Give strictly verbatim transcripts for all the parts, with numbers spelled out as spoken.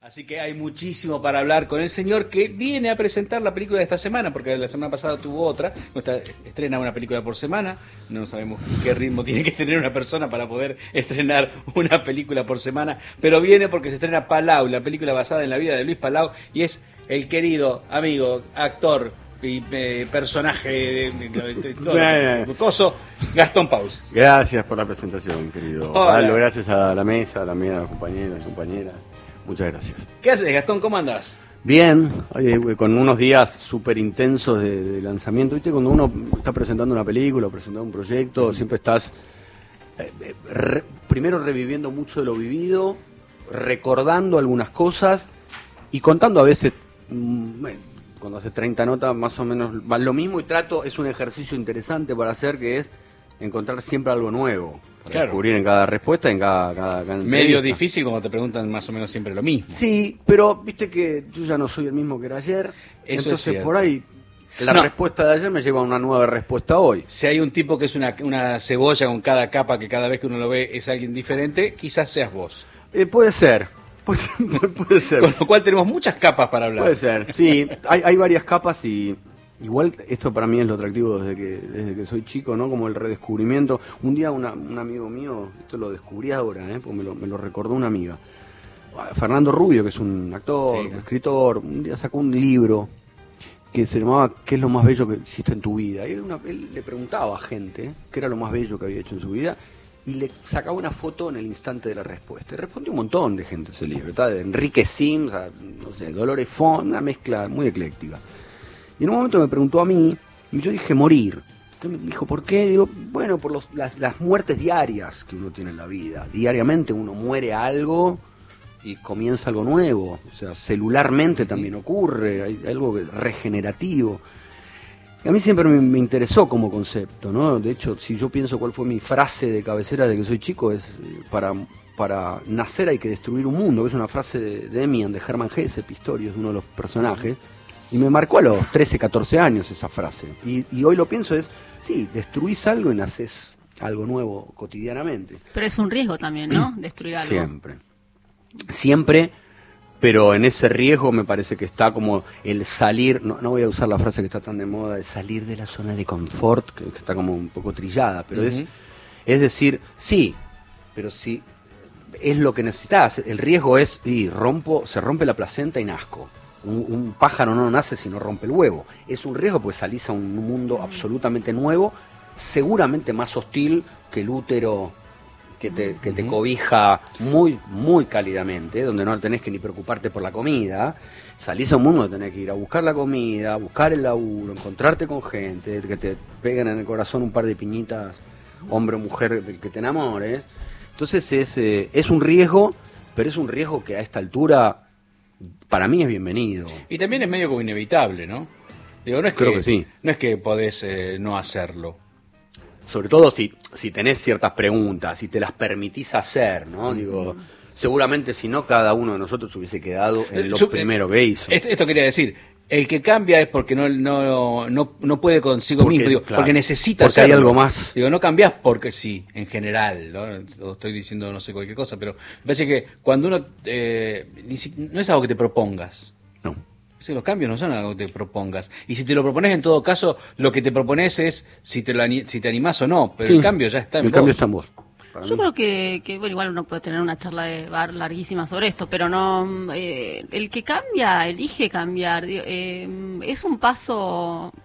Así que hay muchísimo para hablar con el señor que viene a presentar la película de esta semana, porque la semana pasada tuvo otra, esta, estrena una película por semana, no sabemos qué ritmo tiene que tener una persona para poder estrenar una película por semana, pero viene porque se estrena Palau, la película basada en la vida de Luis Palau, y es el querido amigo, actor y eh, personaje de, de, de, de, de coso, Gastón Paus. Gracias por la presentación, querido Hola. Pablo, gracias a la mesa, también a los compañeros y compañeras. Muchas gracias. ¿Qué haces, Gastón? ¿Cómo andás? Bien, oye, con unos días súper intensos de, de lanzamiento. ¿Viste? Cuando uno está presentando una película o presentando un proyecto, mm. siempre estás eh, re, primero reviviendo mucho de lo vivido, recordando algunas cosas y contando a veces, mmm, cuando hace treinta notas, más o menos va lo mismo, y trato, es un ejercicio interesante para hacer, que es encontrar siempre algo nuevo. Claro. Descubrir en cada respuesta, en cada, cada, cada medio difícil cuando te preguntan más o menos siempre lo mismo. Sí, pero viste que yo ya no soy el mismo que era ayer. Eso entonces por ahí la no. respuesta de ayer me lleva a una nueva respuesta hoy. Si hay un tipo que es una, una cebolla con cada capa, que cada vez que uno lo ve es alguien diferente, quizás seas vos. Eh, puede ser. Puede, puede ser. Con lo cual tenemos muchas capas para hablar. Puede ser, sí. Hay, hay varias capas y... Igual esto para mí es lo atractivo desde que desde que soy chico, ¿no? Como el redescubrimiento. Un día una, un amigo mío, esto lo descubrí ahora, ¿eh? Porque me lo, me lo recordó una amiga. Fernando Rubio, que es un actor, sí, un escritor, un día sacó un libro que se llamaba ¿Qué es lo más bello que hiciste en tu vida? Y él, una, él le preguntaba a gente qué era lo más bello que había hecho en su vida y le sacaba una foto en el instante de la respuesta. Y respondió un montón de gente ese libro, ¿tá? De Enrique Sims, a, no sé, Dolores Font, una mezcla muy ecléctica. Y en un momento me preguntó a mí, y yo dije morir. Entonces me dijo, ¿por qué? Digo, bueno, por los, las, las muertes diarias que uno tiene en la vida. Diariamente uno muere a algo y comienza algo nuevo. O sea, celularmente también ocurre, hay algo regenerativo. Y a mí siempre me, me interesó como concepto, ¿no? De hecho, si yo pienso cuál fue mi frase de cabecera de que soy chico, es para, para nacer hay que destruir un mundo, que es una frase de Demian, de Hermann Hesse, Pistorius, uno de los personajes. Y me marcó a los trece, catorce años esa frase. Y, y hoy lo pienso es, sí, destruís algo y nacés algo nuevo cotidianamente. Pero es un riesgo también, ¿no? Destruir algo. Siempre. Siempre, pero en ese riesgo me parece que está como el salir, no, no voy a usar la frase que está tan de moda, de salir de la zona de confort, que, que está como un poco trillada, pero uh-huh. es, es decir, sí, pero sí, es lo que necesitas. El riesgo es, y rompo, se rompe la placenta y nazco. Un, un pájaro no nace si no rompe el huevo. Es un riesgo porque salís a un mundo absolutamente nuevo, seguramente más hostil que el útero que te, que te cobija muy, muy cálidamente, donde no tenés que ni preocuparte por la comida. Salís a un mundo donde tenés que ir a buscar la comida, buscar el laburo, encontrarte con gente, que te peguen en el corazón un par de piñitas, hombre o mujer del que te enamores. Entonces es, eh, es un riesgo, pero es un riesgo que a esta altura... para mí es bienvenido. Y también es medio como inevitable, ¿no? Digo, no es Creo que, que sí. No es que podés eh, no hacerlo. Sobre todo si, si tenés ciertas preguntas, si te las permitís hacer, ¿no? Uh-huh. Digo, seguramente si no, cada uno de nosotros hubiese quedado en lo Su, primero que hizo. Esto, esto quería decir, el que cambia es porque no no no, no puede consigo porque, mismo, digo, claro, porque necesita porque hacerlo. Hay algo más. Digo, no cambiás porque sí, en general, ¿no? Estoy diciendo no sé cualquier cosa, pero me parece que cuando uno eh, no es algo que te propongas. No. Sí, los cambios no son algo que te propongas. Y si te lo propones, en todo caso, lo que te propones es si te lo si te animás o no, pero sí, el cambio ya está en el vos. El cambio está en vos. Para Yo mí. creo que, que, bueno, igual uno puede tener una charla de bar larguísima sobre esto, pero no, eh, el que cambia, elige cambiar, eh, es un paso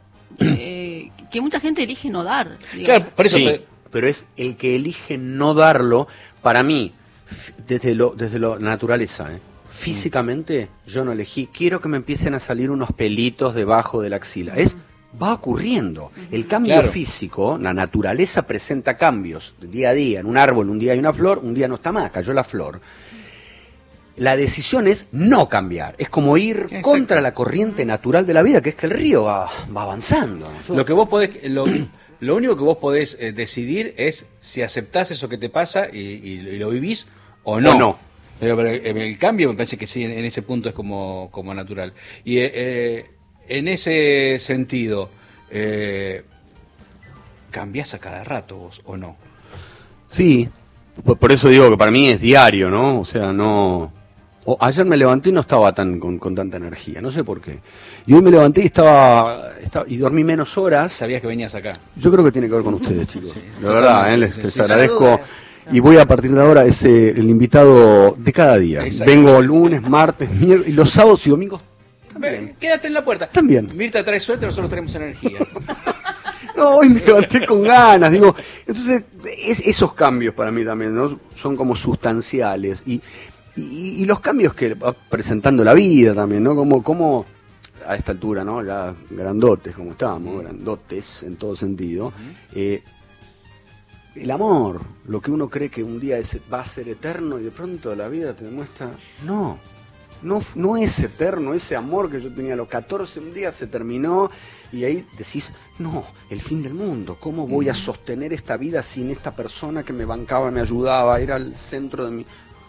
eh, que mucha gente elige no dar. Digamos. Claro, por eso. Sí, te... pero es el que elige no darlo, para mí, desde lo, desde lo, la naturaleza, ¿eh? Físicamente yo no elegí, quiero que me empiecen a salir unos pelitos debajo de la axila. Es, va ocurriendo. El cambio claro. físico, la naturaleza presenta cambios día a día. En un árbol un día hay una flor, un día no está más, cayó la flor. La decisión es no cambiar. Es como ir Exacto. contra la corriente natural de la vida, que es que el río va, va avanzando. Lo que vos podés... Lo... Lo único que vos podés eh, decidir es si aceptás eso que te pasa y, y, y lo vivís o no. O no. Pero, pero el cambio me parece que sí, en, en ese punto es como, como natural. Y eh, en ese sentido, eh, ¿cambiás a cada rato vos o no? Sí, por, por eso digo que para mí es diario, ¿no? O sea, no... O, ayer me levanté y no estaba tan con, con tanta energía, no sé por qué. Y hoy me levanté y estaba, estaba y dormí menos horas. Sabías que venías acá. Yo creo que tiene que ver con ustedes, chicos. Sí, la verdad, ¿eh? les, sí, les sí, agradezco. Y voy a partir de ahora es eh, el invitado de cada día. Vengo lunes, martes, miércoles, y los sábados y domingos también. Quédate en la puerta. También. Mirta trae suerte, nosotros tenemos energía. No, hoy me levanté con ganas, digo. Entonces, es, esos cambios para mí también, ¿no? Son como sustanciales. Y, y, y los cambios que va presentando la vida también, ¿no? Como, como a esta altura, ¿no? Ya grandotes como estábamos, grandotes en todo sentido. Eh, el amor, lo que uno cree que un día es, va a ser eterno y de pronto la vida te demuestra, no, no, no es eterno, ese amor que yo tenía a los catorce, un día se terminó y ahí decís, no, el fin del mundo, ¿cómo voy a sostener esta vida sin esta persona que me bancaba, me ayudaba, era el centro de mi...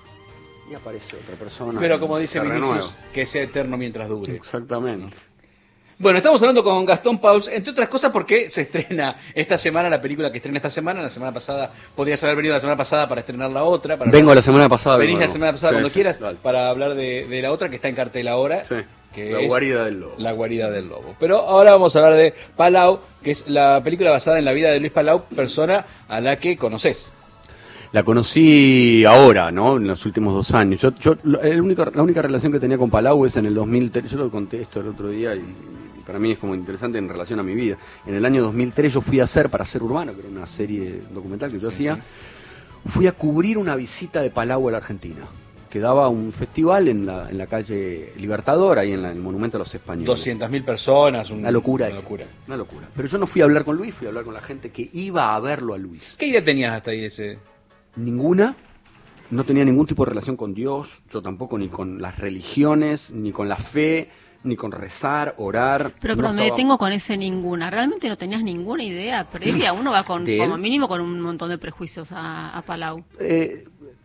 Y aparece otra persona. Pero como dice Vinicius, que sea eterno mientras dure. Exactamente. Bueno, estamos hablando con Gastón Pauls, entre otras cosas porque se estrena esta semana la película que estrena esta semana. La semana pasada, podrías haber venido la semana pasada para estrenar la otra. Para Vengo la semana pasada. Venís la semana pasada sí, cuando sí, quieras dale. para hablar de, de la otra que está en cartel ahora. Sí, que La es guarida del lobo. La guarida del lobo. Pero ahora vamos a hablar de Palau, que es la película basada en la vida de Luis Palau, persona a la que conoces. La conocí ahora, ¿no? En los últimos dos años. Yo, yo, el único, la única relación que tenía con Palau es en el dos mil tres. Yo lo conté esto el otro día y, y para mí es como interesante en relación a mi vida. En el año dos mil tres yo fui a hacer, para Ser Urbano, que era una serie documental que yo sí, hacía, sí. Fui a cubrir una visita de Palau a la Argentina, que daba un festival en la, en la calle Libertador, ahí en la, el Monumento a los Españoles. doscientas mil personas, un, una locura. Una locura. Una locura. Pero yo no fui a hablar con Luis, fui a hablar con la gente que iba a verlo a Luis. ¿Qué idea tenías hasta ahí ese...? Ninguna, no tenía ningún tipo de relación con Dios, yo tampoco, ni con las religiones, ni con la fe, ni con rezar, orar. Pero, no pero me estaba... detengo con ese ninguna. ¿Realmente no tenías ninguna idea previa? Uno va con, como mínimo con un montón de prejuicios a, a Palau. Eh,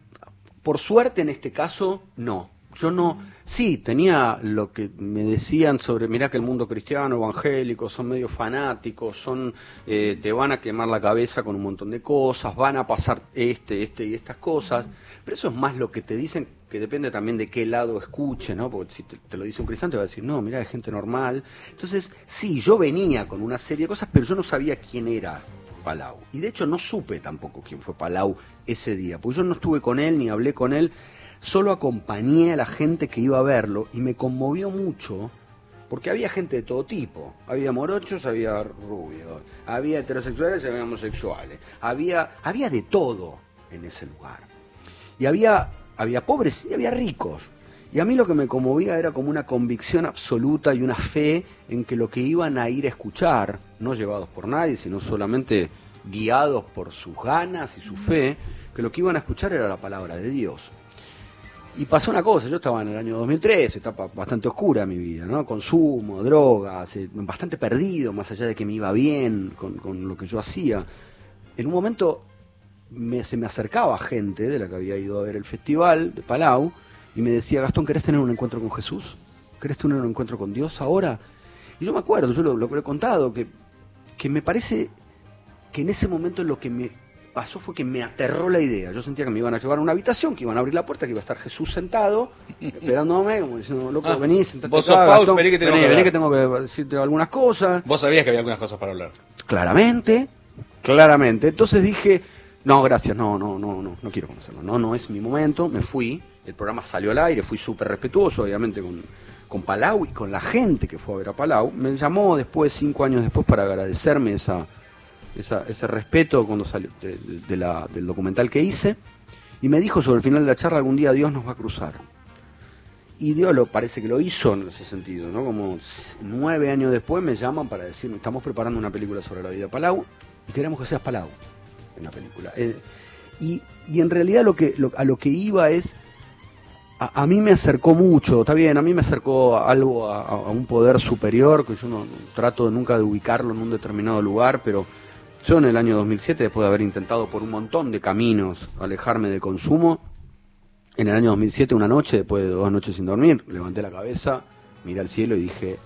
por suerte en este caso, no. Yo no, sí, tenía lo que me decían sobre, mirá que el mundo cristiano, evangélico, son medio fanáticos, son eh, te van a quemar la cabeza con un montón de cosas, van a pasar este, este y estas cosas, pero eso es más lo que te dicen, que depende también de qué lado escuche, ¿no? Porque si te, te lo dice un cristiano te va a decir, no, mirá, es gente normal. Entonces, sí, yo venía con una serie de cosas, pero yo no sabía quién era Palau. Y de hecho no supe tampoco quién fue Palau ese día, porque yo no estuve con él, ni hablé con él. Solo acompañé a la gente que iba a verlo y me conmovió mucho porque había gente de todo tipo. Había morochos, había rubios, había heterosexuales y había homosexuales. Había, había de todo en ese lugar. Y había, había pobres y había ricos. Y a mí lo que me conmovía era como una convicción absoluta y una fe en que lo que iban a ir a escuchar, no llevados por nadie, sino solamente guiados por sus ganas y su fe, que lo que iban a escuchar era la palabra de Dios. Y pasó una cosa, yo estaba en el año dos mil tres, etapa bastante oscura mi vida, ¿no? Consumo, drogas, eh, bastante perdido, más allá de que me iba bien con, con lo que yo hacía. En un momento me, se me acercaba gente de la que había ido a ver el festival de Palau y me decía, Gastón, ¿querés tener un encuentro con Jesús? ¿Querés tener un encuentro con Dios ahora? Y yo me acuerdo, yo lo, lo que he contado, que, que me parece que en ese momento lo que me pasó fue que me aterró la idea. Yo sentía que me iban a llevar a una habitación, que iban a abrir la puerta, que iba a estar Jesús sentado, esperándome, como diciendo, loco, ah, vení, sentate vos acá, sos Paul, Gastón, vení que, vení, que vení que tengo que decirte algunas cosas. Vos sabías que había algunas cosas para hablar. Claramente, claramente. Entonces dije, no, gracias, no, no, no, no, no quiero conocerlo, no, no es mi momento, me fui, el programa salió al aire, fui súper respetuoso, obviamente, con, con Palau y con la gente que fue a ver a Palau. Me llamó después, cinco años después, para agradecerme esa... Esa, ese respeto cuando salió de, de, de la, del documental que hice, y me dijo sobre el final de la charla, algún día Dios nos va a cruzar. Y Dios lo parece que lo hizo en ese sentido, ¿no? Como nueve años después me llaman para decirme, estamos preparando una película sobre la vida de Palau y queremos que seas Palau en la película. Eh, y, y en realidad lo que, lo, a lo que iba es, a, a mí me acercó mucho, está bien, a mí me acercó a algo, a, a un poder superior, que yo no, no trato nunca de ubicarlo en un determinado lugar, pero yo en el año dos mil siete, después de haber intentado por un montón de caminos alejarme del consumo, en el año dos mil siete, una noche, después de dos noches sin dormir, levanté la cabeza, miré al cielo y dije,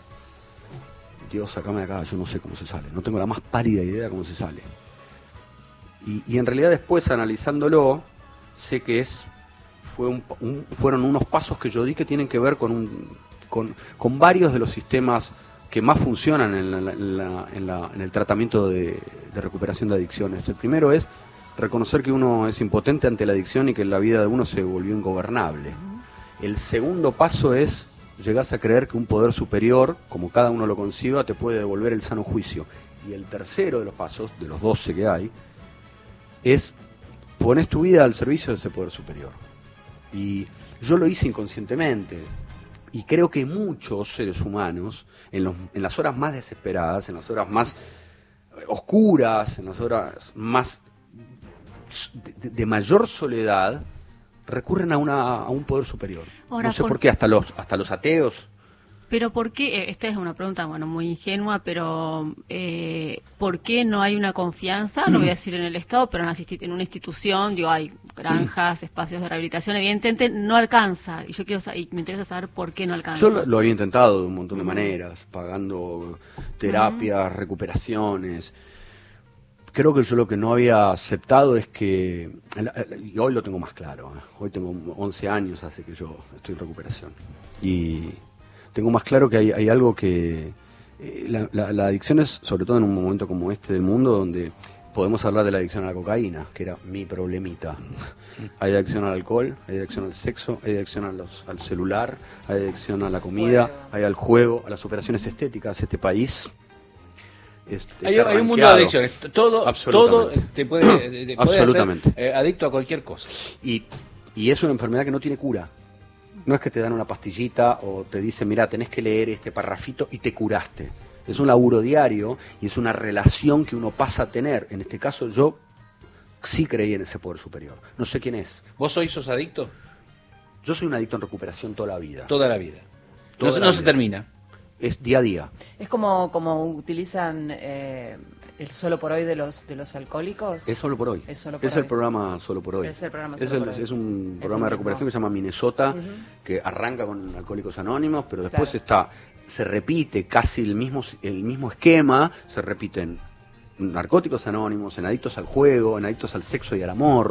Dios, sacame de acá, yo no sé cómo se sale, no tengo la más pálida idea de cómo se sale. Y, y en realidad después, analizándolo, sé que es fue un, un, fueron unos pasos que yo di que tienen que ver con, un, con, con varios de los sistemas que más funcionan en, la, en, la, en, la, en el tratamiento de, de recuperación de adicciones. El primero es reconocer que uno es impotente ante la adicción y que la vida de uno se volvió ingobernable. El segundo paso es llegás a creer que un poder superior, como cada uno lo conciba, te puede devolver el sano juicio. Y el tercero de los pasos, de los doce que hay, es pones tu vida al servicio de ese poder superior. Y yo lo hice inconscientemente. Y creo que muchos seres humanos, en, los, en las horas más desesperadas, en las horas más oscuras, en las horas más de, de mayor soledad, recurren a, una, a un poder superior. Ahora, no sé por, por qué, hasta los, hasta los ateos. Pero ¿por qué? Esta es una pregunta, bueno, muy ingenua, pero eh, ¿por qué no hay una confianza? No voy a decir en el Estado, pero en, en una institución, digo, hay granjas, espacios de rehabilitación, evidentemente no alcanza. Y yo quiero y me interesa saber por qué no alcanza. Yo lo, lo había intentado de un montón de maneras, pagando terapias, uh-huh. recuperaciones. Creo que yo lo que no había aceptado es que, y hoy lo tengo más claro, ¿eh? Hoy tengo once años, hace que yo estoy en recuperación. Y tengo más claro que hay, hay algo que... Eh, la, la, la adicción es, sobre todo en un momento como este del mundo, donde podemos hablar de la adicción a la cocaína, que era mi problemita. Hay adicción al alcohol, hay adicción al sexo, hay adicción a los, al celular, hay adicción a la comida, juego. hay al juego, a las operaciones estéticas. Este país... Este, hay, hay un mundo de adicciones. Todo, todo te puede, te puede hacer eh, adicto a cualquier cosa. Y, y es una enfermedad que no tiene cura. No es que te dan una pastillita o te dicen, mira, tenés que leer este parrafito y te curaste. Es un laburo diario y es una relación que uno pasa a tener. En este caso yo sí creí en ese poder superior. No sé quién es. ¿Vos hoy sos adicto? Yo soy un adicto en recuperación toda la vida. Toda la vida. Toda no, la no vida. Se termina. Es día a día. Es como, como utilizan eh, el solo por hoy de los de los alcohólicos. Es solo por hoy. Es, solo por es hoy. el programa solo por hoy. Es el programa solo es, el, por hoy. Es un es programa de recuperación mismo. que se llama Minnesota, uh-huh. que arranca con Alcohólicos Anónimos, pero después claro. está se repite casi el mismo el mismo esquema, se repiten Narcóticos Anónimos, en Adictos al Juego, en Adictos al Sexo y al Amor.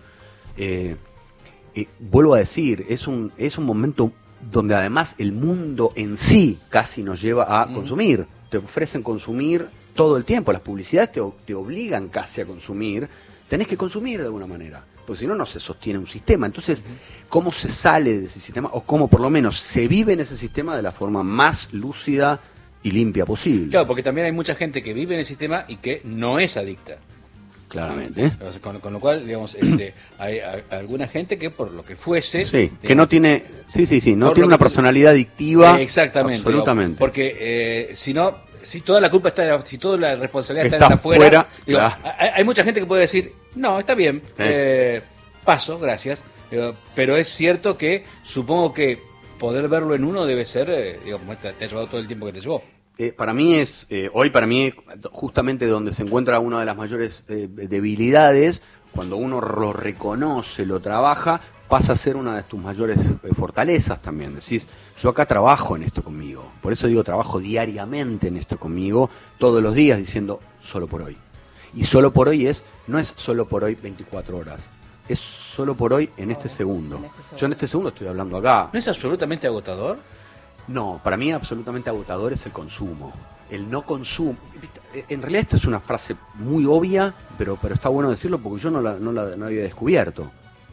Eh, eh, vuelvo a decir, es un es un momento donde además el mundo en sí casi nos lleva a mm. consumir. Te ofrecen consumir todo el tiempo, las publicidades te, te obligan casi a consumir, tenés que consumir de alguna manera, porque si no, no se sostiene un sistema. Entonces, ¿cómo se sale de ese sistema? O cómo por lo menos se vive en ese sistema de la forma más lúcida y limpia posible. Claro, porque también hay mucha gente que vive en el sistema y que no es adicta. Claramente. Con, con lo cual, digamos, este, hay, hay alguna gente que por lo que fuese... Sí, digamos, que no tiene, sí, sí, sí, no tiene una personalidad adictiva. Eh, exactamente. Absolutamente. Digamos, porque eh, si no, si toda la culpa está, si toda la responsabilidad está, está afuera, fuera, digo, claro. hay, hay mucha gente que puede decir, no, está bien, sí. eh, paso, gracias. Digo, pero es cierto que supongo que poder verlo en uno debe ser, eh, digo, como te, te ha llevado todo el tiempo que te llevó. Eh, para mí es, eh, hoy para mí, justamente donde se encuentra una de las mayores eh, debilidades, cuando uno lo reconoce, lo trabaja, pasa a ser una de tus mayores eh, fortalezas también. Decís, yo acá trabajo en esto conmigo. Por eso digo, trabajo diariamente en esto conmigo, todos los días, diciendo, solo por hoy. Y solo por hoy es, no es solo por hoy veinticuatro horas. Es solo por hoy en este segundo. Yo en este segundo estoy hablando acá. ¿No es absolutamente agotador? No, para mí absolutamente agotador es el consumo. El no consumo. En realidad esto es una frase muy obvia, pero, pero está bueno decirlo porque yo no la, no la no había descubierto.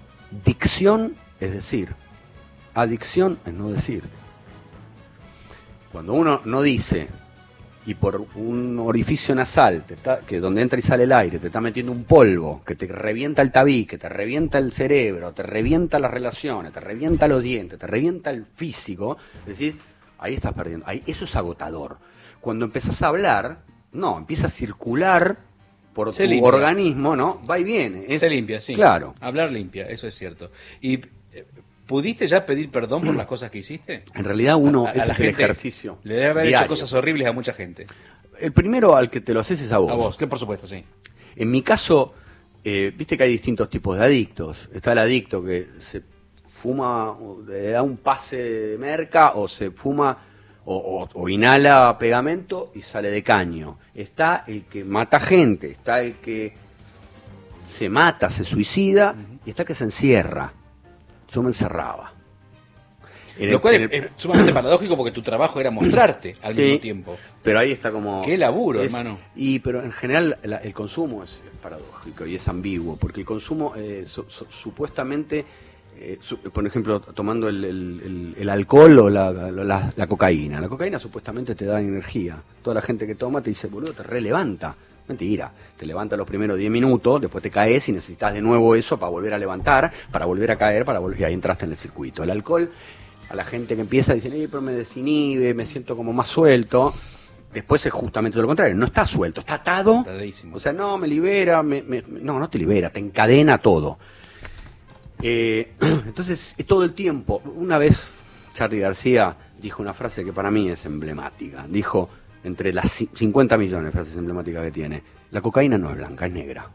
Dicción es decir. Adicción es no decir. Cuando uno no dice y por un orificio nasal, te está, que donde entra y sale el aire, te está metiendo un polvo que te revienta el tabique, te revienta el cerebro, te revienta las relaciones, te revienta los dientes, te revienta el físico, es decir, ahí estás perdiendo. Ahí, eso es agotador. Cuando empezás a hablar, no, empieza a circular por Se tu limpia. organismo, ¿no? Va y viene. Es, Se limpia, sí. Claro. Hablar limpia, eso es cierto. Y ¿pudiste ya pedir perdón por las cosas que hiciste? En realidad uno, a, a ese la es el gente ejercicio le debe haber diario. hecho cosas horribles a mucha gente. El primero al que te lo haces es a vos. A vos, que por supuesto, sí. En mi caso, eh, viste que hay distintos tipos de adictos. Está el adicto que se fuma, le da un pase de merca o se fuma o, o, o inhala pegamento y sale de caño. Está el que mata gente, está el que se mata, se suicida, uh-huh. y está el que se encierra. yo me encerraba. En Lo el- cual en es, el- es sumamente paradójico porque tu trabajo era mostrarte al Sí, mismo tiempo. Pero ahí está como... Qué laburo, es- hermano. Y pero en general la- el consumo es, es paradójico y es ambiguo, porque el consumo eh, su- su- supuestamente, eh, su- por ejemplo, tomando el, el- el- el alcohol o la, la- la cocaína. La cocaína supuestamente te da energía. Toda la gente que toma te dice, boludo, te relevanta. Mentira, te levanta los primeros diez minutos, después te caes y necesitas de nuevo eso para volver a levantar, para volver a caer, para volver, y ahí entraste en el circuito. El alcohol, a la gente que empieza dicen, eh, pero me desinhibe, me siento como más suelto. Después es justamente lo contrario, no está suelto, está atado. Atadísimo. O sea, no, me libera, me, me- no, no te libera, te encadena todo. Eh, entonces, eh, todo el tiempo, una vez Charly García dijo una frase que para mí es emblemática. Dijo, entre las ci- cincuenta millones de frases emblemáticas que tiene, la cocaína no es blanca, es negra.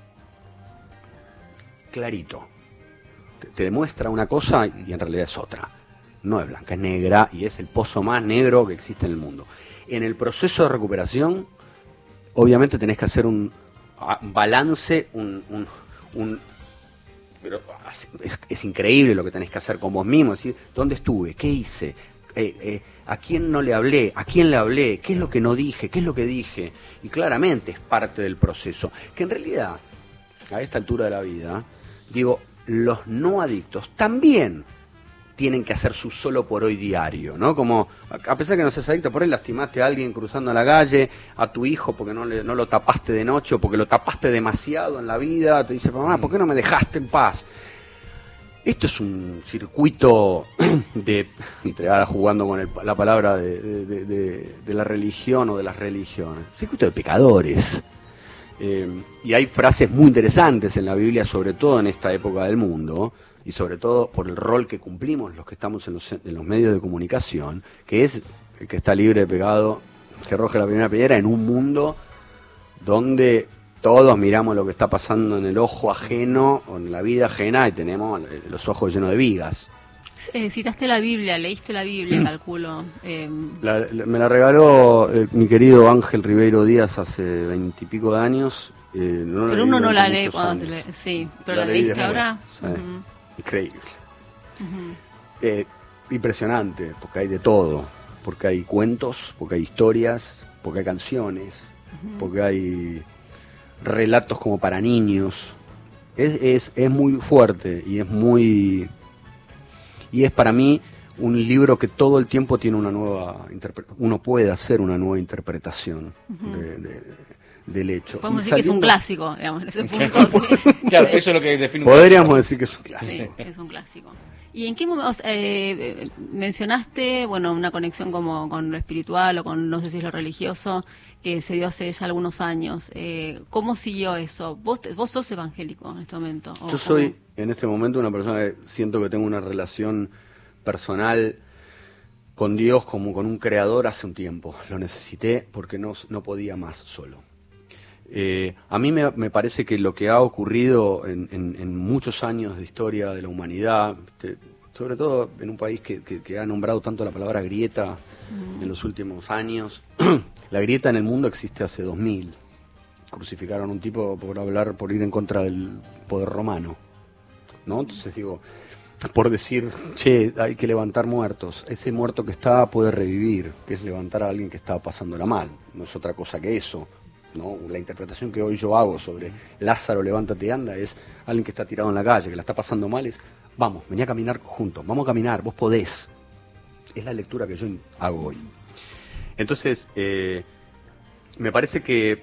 Clarito. Te, te demuestra una cosa y en realidad es otra. No es blanca, es negra y es el pozo más negro que existe en el mundo. En el proceso de recuperación, obviamente tenés que hacer un ah, balance, un, un, un- pero es, es increíble lo que tenés que hacer con vos mismo, es decir, ¿dónde estuve? ¿Qué hice? Eh, eh, ¿A quién no le hablé? ¿A quién le hablé? ¿Qué es lo que no dije? ¿Qué es lo que dije? Y claramente es parte del proceso, que en realidad, a esta altura de la vida, digo, los no adictos también tienen que hacer su solo por hoy diario, ¿no? Como, a a pesar que no seas adicto, por ahí lastimaste a alguien cruzando la calle, a tu hijo porque no, le, no lo tapaste de noche o porque lo tapaste demasiado en la vida, te dice, mamá, ¿por qué no me dejaste en paz? Esto es un circuito de, entre ahora jugando con el- la palabra de, de- de- de- de la religión o de las religiones, circuito de pecadores. Eh, y hay frases muy interesantes en la Biblia, sobre todo en esta época del mundo, y sobre todo por el rol que cumplimos los que estamos en los, en los medios de comunicación, que es el que está libre de pecado, que arroje la primera piedra en un mundo donde todos miramos lo que está pasando en el ojo ajeno o en la vida ajena y tenemos los ojos llenos de vigas. Eh, citaste la Biblia, leíste la Biblia, calculo. Eh, La- la- me la regaló eh, mi querido Ángel Ribeiro Díaz hace veintipico de años. eh, no la pero leí uno no durante la lee muchos cuando te años. lee. Sí, pero La la, leí leíste después, ahora. sí. Ujú, Increíble. ujú. Eh, impresionante, porque hay de todo. Porque hay cuentos, porque hay historias, porque hay canciones, porque hay relatos como para niños. Es, es, es muy fuerte y es muy... Y es para mí un libro que todo el tiempo tiene una nueva... interpre- Uno puede hacer una nueva interpretación de- de- del hecho. Podemos Y decir que es un saliendo- clásico, digamos, en ese punto. sí. Claro, eso es lo que define un Podríamos clásico. decir que es un clásico. Sí, es un clásico. ¿Y en qué momento eh, eh, mencionaste, bueno, una conexión como con lo espiritual o con, no sé si es lo religioso, que se dio hace ya algunos años? Eh, ¿Cómo siguió eso? ¿Vos, te- vos sos evangélico en este momento? ¿O Yo soy cómo? en este momento una persona que siento que tengo una relación personal con Dios como con un creador hace un tiempo. Lo necesité porque no, no podía más solo. Eh, a mí me, me parece que lo que ha ocurrido en, en- en muchos años de historia de la humanidad, este, sobre todo en un país que, que- que ha nombrado tanto la palabra grieta en los últimos años, la grieta en el mundo existe hace dos mil. Crucificaron a un tipo por hablar, por ir en contra del poder romano, ¿no? Entonces digo, por decir, che, hay que levantar muertos, ese muerto que está puede revivir, que es levantar a alguien que estaba pasándola mal, no es otra cosa que eso, ¿no? La interpretación que hoy yo hago sobre Lázaro, levántate y anda, es alguien que está tirado en la calle, que la está pasando mal, es, vamos, vení a caminar juntos, vamos a caminar, vos podés. Es la lectura que yo hago hoy. Entonces, eh, me parece que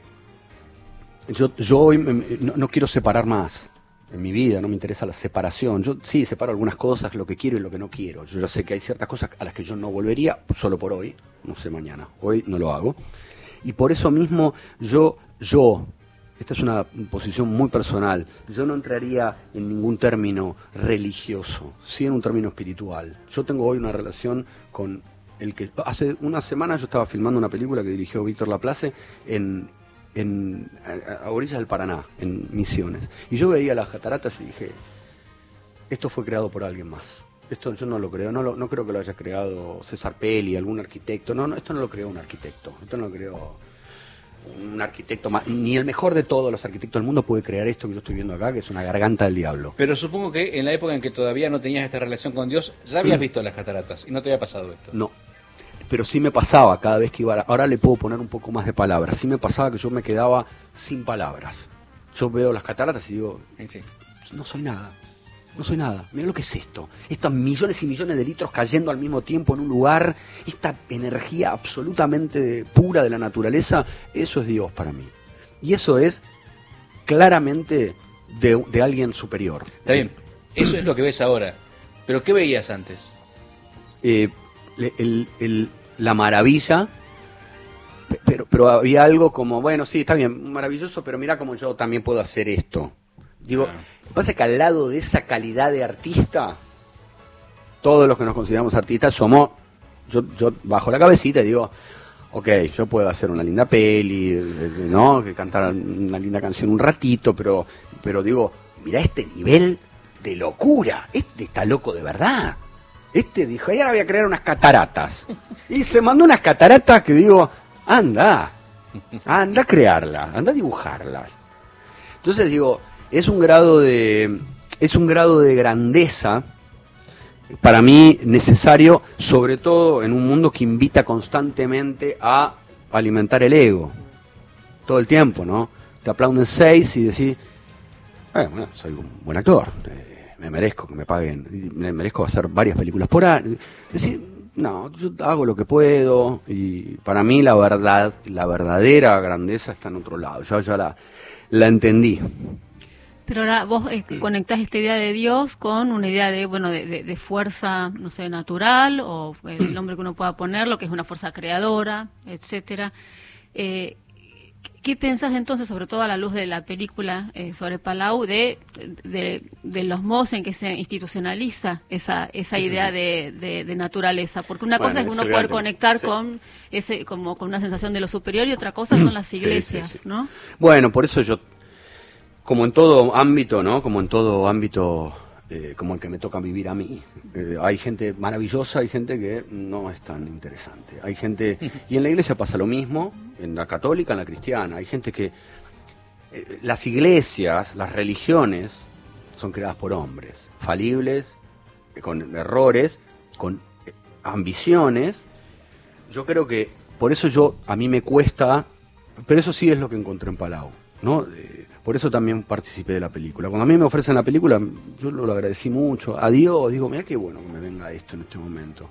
yo, yo hoy me- me- no, no quiero separar más en mi vida, no me interesa la separación. Yo sí separo algunas cosas, lo que quiero y lo que no quiero. Yo ya sé que hay ciertas cosas a las que yo no volvería solo por hoy, no sé mañana. Hoy no lo hago. Y por eso mismo yo, yo, esta es una posición muy personal, yo no entraría en ningún término religioso, sí en un término espiritual. Yo tengo hoy una relación con el que... Hace una semana yo estaba filmando una película que dirigió Víctor Laplace en, en, a, a orillas del Paraná, en Misiones. Y yo veía las cataratas y dije, esto fue creado por alguien más. Esto yo no lo creo, no, lo, no creo que lo haya creado César Pelli, algún arquitecto. No, no, esto no lo creó un arquitecto, esto no lo creó un arquitecto más, ni el mejor de todos los arquitectos del mundo puede crear esto que yo estoy viendo acá, que es una garganta del diablo. Pero supongo que en la época en que todavía no tenías esta relación con Dios, ya habías visto las cataratas y no te había pasado esto. No, pero sí me pasaba cada vez que iba, a, ahora le puedo poner un poco más de palabras, sí me pasaba que yo me quedaba sin palabras. Yo veo las cataratas y digo, Sí. no soy nada. No soy nada. Mira lo que es esto. Estos millones y millones de litros cayendo al mismo tiempo en un lugar. Esta energía absolutamente pura de la naturaleza. Eso es Dios para mí. Y eso es claramente de, de alguien superior. Está bien, eso es lo que ves ahora. Pero ¿qué veías antes? Eh, el, el, la maravilla. Pero, pero había algo como, bueno, sí, está bien, maravilloso, pero mira cómo yo también puedo hacer esto. Digo, Ah. lo que pasa es que al lado de esa calidad de artista, todos los que nos consideramos artistas somos, yo, yo bajo la cabecita y digo, ok, yo puedo hacer una linda peli, ¿no? Que cantar una linda canción un ratito, pero, pero digo, mira este nivel de locura, este está loco de verdad. Este dijo, y ahora voy a crear unas cataratas. Y se mandó unas cataratas que digo, anda, anda a crearlas, anda a dibujarlas. Entonces digo, es un grado de es un grado de grandeza para mí necesario, sobre todo en un mundo que invita constantemente a alimentar el ego todo el tiempo, ¿no? Te aplauden seis y decís, eh, bueno, soy un buen actor, eh, me merezco que me paguen, me merezco hacer varias películas por año. Decir, no, yo hago lo que puedo y para mí la verdad, la verdadera grandeza está en otro lado. Yo ya la, la entendí. Pero ahora vos eh, conectás esta idea de Dios con una idea de, bueno, de, de, de fuerza, no sé, natural, o el nombre que uno pueda ponerlo, que es una fuerza creadora, etcétera. Eh, ¿Qué pensás entonces, sobre todo a la luz de la película eh, sobre Palau, de, de, de los modos en que se institucionaliza esa esa idea de, de, de naturaleza? Porque una Bueno, cosa es uno ese poder gran- conectar sí. con ese como con una sensación de lo superior y otra cosa son las Sí, iglesias, sí, sí. ¿no? Bueno, por eso yo, como en todo ámbito, ¿no? Como en todo ámbito, eh, como el que me toca vivir a mí, eh, hay gente maravillosa, hay gente que no es tan interesante. Hay gente, y en la iglesia pasa lo mismo, en la católica, en la cristiana, hay gente que, eh, las iglesias, las religiones, son creadas por hombres, falibles, eh, con errores, con eh, ambiciones. Yo creo que, por eso yo, a mí me cuesta, pero eso sí es lo que encontré en Palau, ¿no? Eh, por eso también participé de la película. Cuando a mí me ofrecen la película, yo lo, lo agradecí mucho. A Dios, digo, mira qué bueno que me venga esto en este momento.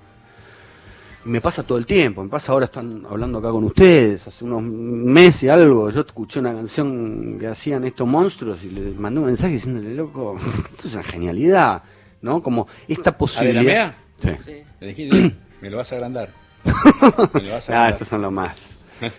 Y me pasa todo el tiempo, me pasa ahora, están hablando acá con ustedes, hace unos meses algo, yo escuché una canción que hacían estos monstruos y le mandé un mensaje diciéndole, loco, esto es una genialidad, ¿no? Como esta posibilidad. ¿A de la mea? Sí. Le dije, me lo vas a agrandar. Me lo vas a Ah, agrandar. estos son los más.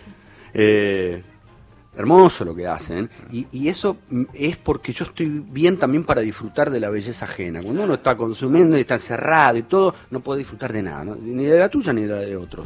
Eh, hermoso lo que hacen. Y, y eso mm, es porque yo estoy bien también para disfrutar de la belleza ajena. Cuando uno está consumiendo y está encerrado y todo, no puede disfrutar de nada, ¿no? Ni de la tuya ni de la de otros.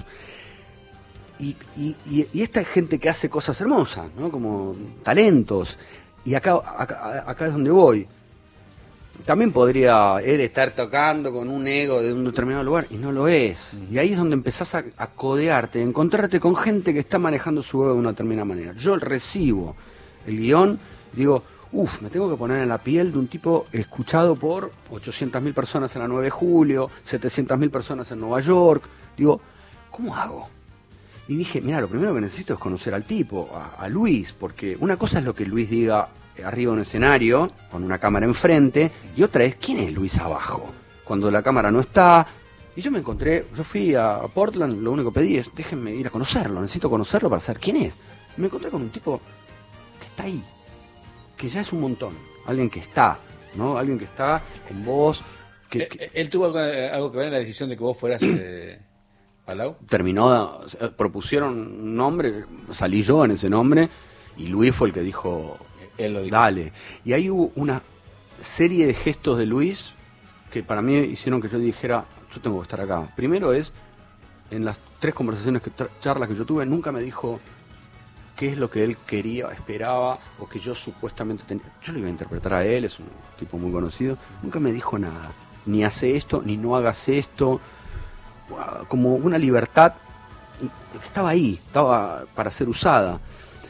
Y, y, y, y esta gente que hace cosas hermosas, ¿no? Como talentos. Y acá, acá, acá es donde voy. También podría él estar tocando con un ego de un determinado lugar, y no lo es. Y ahí es donde empezás a, a codearte, a encontrarte con gente que está manejando su ego de una determinada manera. Yo recibo el guión, digo, uff, me tengo que poner en la piel de un tipo escuchado por ochocientas mil personas en la nueve de julio, setecientas mil personas en Nueva York. Digo, ¿cómo hago? Y dije, mira, lo primero que necesito es conocer al tipo, a, a Luis, porque una cosa es lo que Luis diga arriba en un escenario, con una cámara enfrente, y otra es, ¿quién es Luis abajo? Cuando la cámara no está. Y yo me encontré, yo fui a Portland, lo único que pedí es, déjenme ir a conocerlo, necesito conocerlo para saber quién es. Y me encontré con un tipo que está ahí, que ya es un montón, alguien que está, ¿no? Alguien que está con vos, que, Eh, que eh, ¿Él tuvo algo, algo que ver en la decisión de que vos fueras eh, Palau? terminó, o sea, propusieron un nombre, salí yo en ese nombre, y Luis fue el que dijo, Él lo dijo. dale. Y ahí hubo una serie de gestos de Luis que para mí hicieron que yo dijera, yo tengo que estar acá. Primero es, en las tres conversaciones, que charlas que yo tuve, nunca me dijo qué es lo que él quería, esperaba, o que yo supuestamente tenía. Yo lo iba a interpretar a él, es un tipo muy conocido. Nunca me dijo nada. Ni hace esto, ni no hagas esto. Como una libertad que estaba ahí, estaba para ser usada.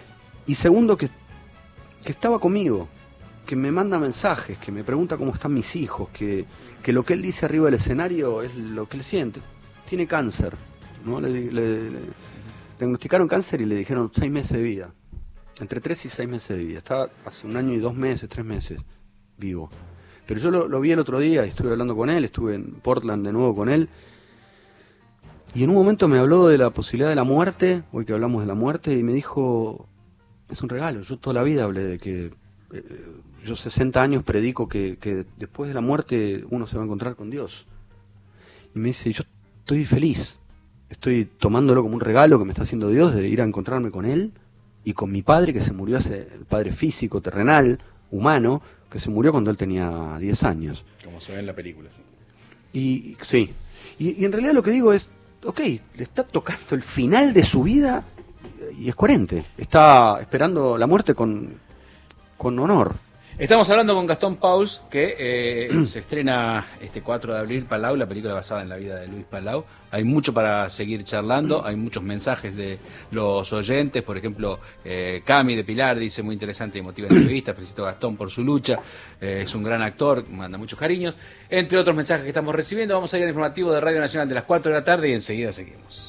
y segundo, que, que estaba conmigo, que me manda mensajes, que me pregunta cómo están mis hijos, que, que lo que él dice arriba del escenario es lo que él siente. Tiene cáncer, ¿no? Le, le, le diagnosticaron cáncer y le dijeron seis meses de vida. Entre tres y seis meses de vida. Estaba hace un año y dos meses, tres meses vivo. Pero yo lo, lo vi el otro día, estuve hablando con él, estuve en Portland de nuevo con él. Y en un momento me habló de la posibilidad de la muerte, hoy que hablamos de la muerte, y me dijo, es un regalo. Yo toda la vida hablé de que, eh, yo sesenta años predico que, que después de la muerte uno se va a encontrar con Dios. Y me dice, yo estoy feliz, estoy tomándolo como un regalo que me está haciendo Dios de ir a encontrarme con Él y con mi padre que se murió hace, el padre físico, terrenal, humano, que se murió cuando él tenía diez años. Como se ve en la película, sí. Y sí, y, y en realidad lo que digo es, ok, le está tocando el final de su vida y es coherente, está esperando la muerte con, con honor. Estamos hablando con Gastón Pauls, que eh, se estrena este cuatro de abril, Palau, la película basada en la vida de Luis Palau. Hay mucho para seguir charlando, hay muchos mensajes de los oyentes, por ejemplo, eh, Cami de Pilar dice, muy interesante y emotiva entrevista, felicito a Gastón por su lucha, eh, es un gran actor, manda muchos cariños. Entre otros mensajes que estamos recibiendo, vamos a ir al informativo de Radio Nacional de las cuatro de la tarde y enseguida seguimos.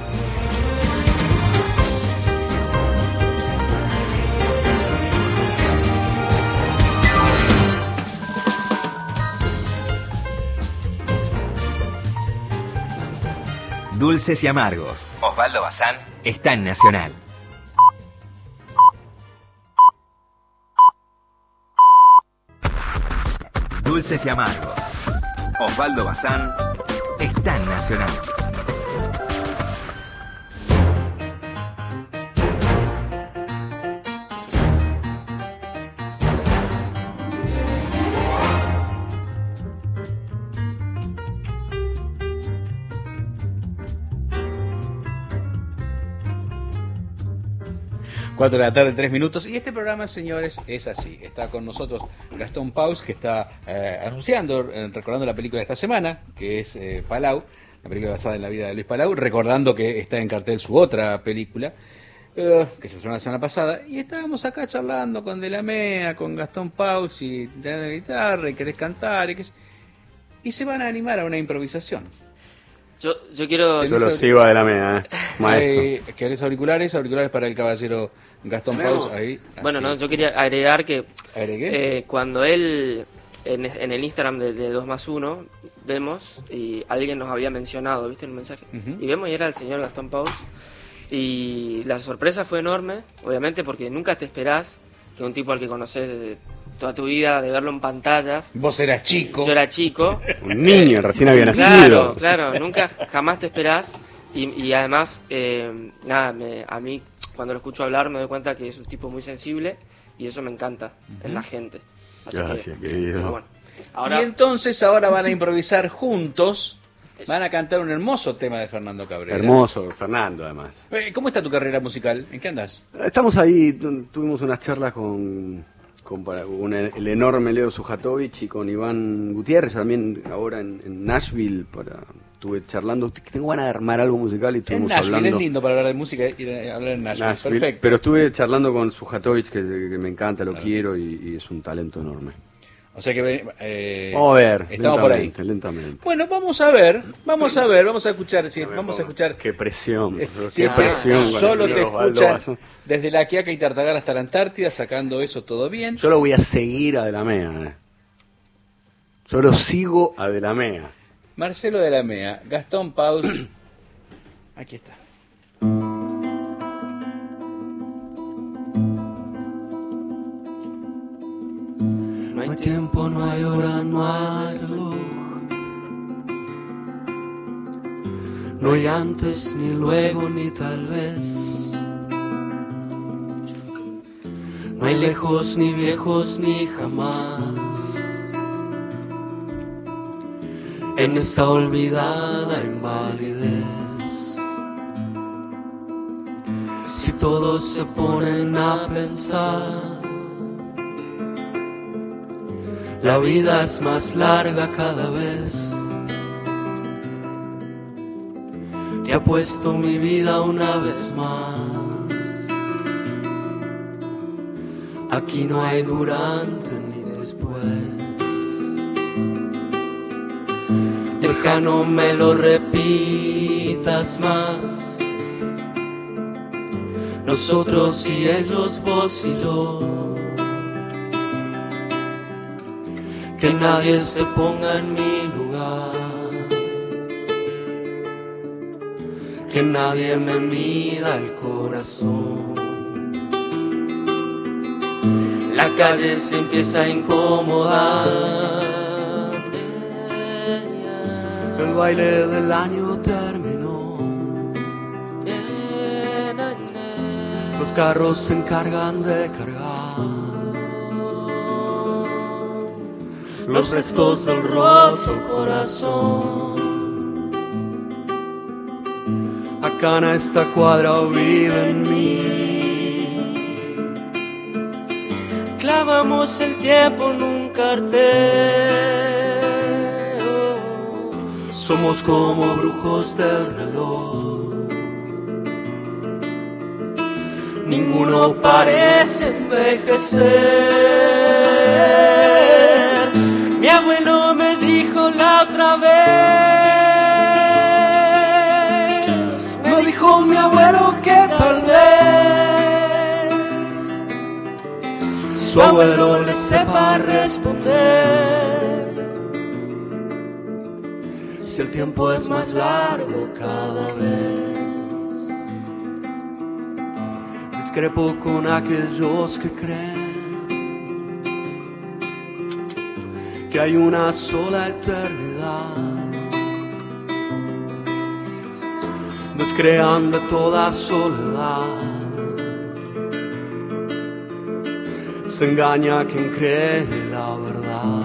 Dulces y amargos. Osvaldo Bazán está en Nacional. Dulces y amargos. Osvaldo Bazán está en Nacional. cuatro de la tarde, tres minutos. Y este programa, señores, es así. Está con nosotros Gastón Pauls, que está eh, anunciando, eh, recordando la película de esta semana, que es eh, Palau, la película basada en la vida de Luis Palau, recordando que está en cartel su otra película, eh, que se estrenó la semana pasada. Y estábamos acá charlando con De la Mea, con Gastón Pauls, y te dan la guitarra, y querés cantar, y, que... y se van a animar a una improvisación. Yo, yo quiero... Yo lo sigo de la media, ¿eh? Maestro. Eh, ¿Querés auriculares? Auriculares para el caballero Gastón Pauls. Ahí. Bueno, así. no, yo quería agregar que ¿Agregué? eh, cuando él, en, en el Instagram de, de dos más uno, vemos, y alguien nos había mencionado, ¿viste? En un mensaje, Uh-huh. y vemos y era el señor Gastón Pauls, y la sorpresa fue enorme, obviamente, porque nunca te esperás que un tipo al que conoces de toda tu vida, de verlo en pantallas... Vos eras chico. Yo era chico. Un niño, recién había Claro, nacido. claro, nunca, jamás te esperás. Y, y además, eh, nada, me, a mí cuando lo escucho hablar me doy cuenta que es un tipo muy sensible y eso me encanta uh-huh. en la gente. Así Gracias, que, querido. bueno, ahora, y entonces ahora van a improvisar juntos, van a cantar un hermoso tema de Fernando Cabrera. Hermoso, Fernando, además. Eh, ¿Cómo está tu carrera musical? ¿En qué andás? Estamos ahí, tu- tuvimos unas charlas con, con, para- con el, el enorme Leo Sujatovich y con Iván Gutiérrez, también ahora en, en Nashville, para estuve charlando, tengo ganas de armar algo musical y En estuvimos Nashville, hablando. es lindo para hablar de música ir a hablar en Nashville. Nashville, Perfecto. pero estuve charlando con Sujatovich, que, que me encanta, lo quiero y, y es un talento enorme. O sea que eh, Vamos a ver, estamos por ahí. lentamente, lentamente. Bueno, vamos a ver, vamos a ver, vamos a escuchar, sí, vamos a escuchar. Qué presión, Eh, qué siempre presión. con el solo señor te Osvaldo escuchan Bazán. desde la Quiaca y Tartagal hasta la Antártida, sacando eso todo bien. Yo lo voy a seguir a De la Mea. Eh. Yo lo sigo a De la Mea. Marcelo de la Mea, Gastón Pauls, aquí está. No hay tiempo, no hay hora, no hay reloj. No hay antes, ni luego, ni tal vez. No hay lejos, ni viejos, ni jamás. En esa olvidada invalidez. Si todos se ponen a pensar, la vida es más larga cada vez. Te apuesto mi vida una vez más Aquí no hay durante ni después. Deja, no me lo repitas más. Nosotros y ellos, vos y yo. Que nadie se ponga en mi lugar. Que nadie me mida el corazón. La calle se empieza a incomodar. El baile del año terminó. Los carros se encargan de cargar los restos del roto corazón. Acá en esta cuadra vive en mí. Clavamos el tiempo en un cartel. Somos como brujos del reloj. Ninguno parece envejecer. Mi abuelo me dijo la otra vez. Me dijo mi abuelo que tal vez su abuelo le sepa responder. Si el tiempo es más largo cada vez. Discrepo con aquellos que creen que hay una sola eternidad. Descrean de toda soledad. Se engaña quien cree la verdad.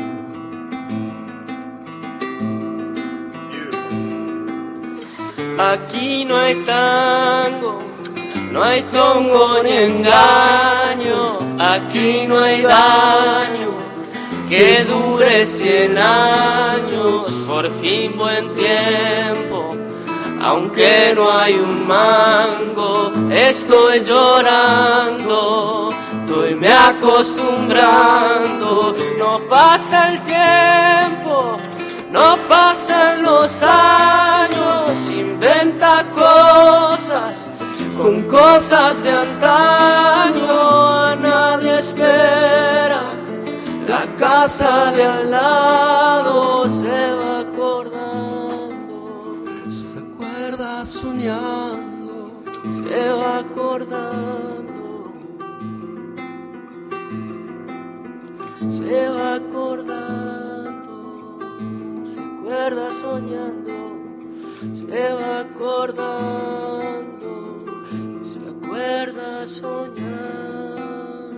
Aquí no hay tango, no hay tongo ni engaño. Aquí no hay daño que dure cien años. Por fin buen tiempo, aunque no hay un mango. Estoy llorando, estoy me acostumbrando. No pasa el tiempo, no pasan los años. Inventa cosas con cosas de antaño. A nadie espera, la casa de al lado se va acordando. Se acuerda soñando. Se va acordando. Se va acordando. Se acuerda soñando. Se va acordando, se acuerda soñando.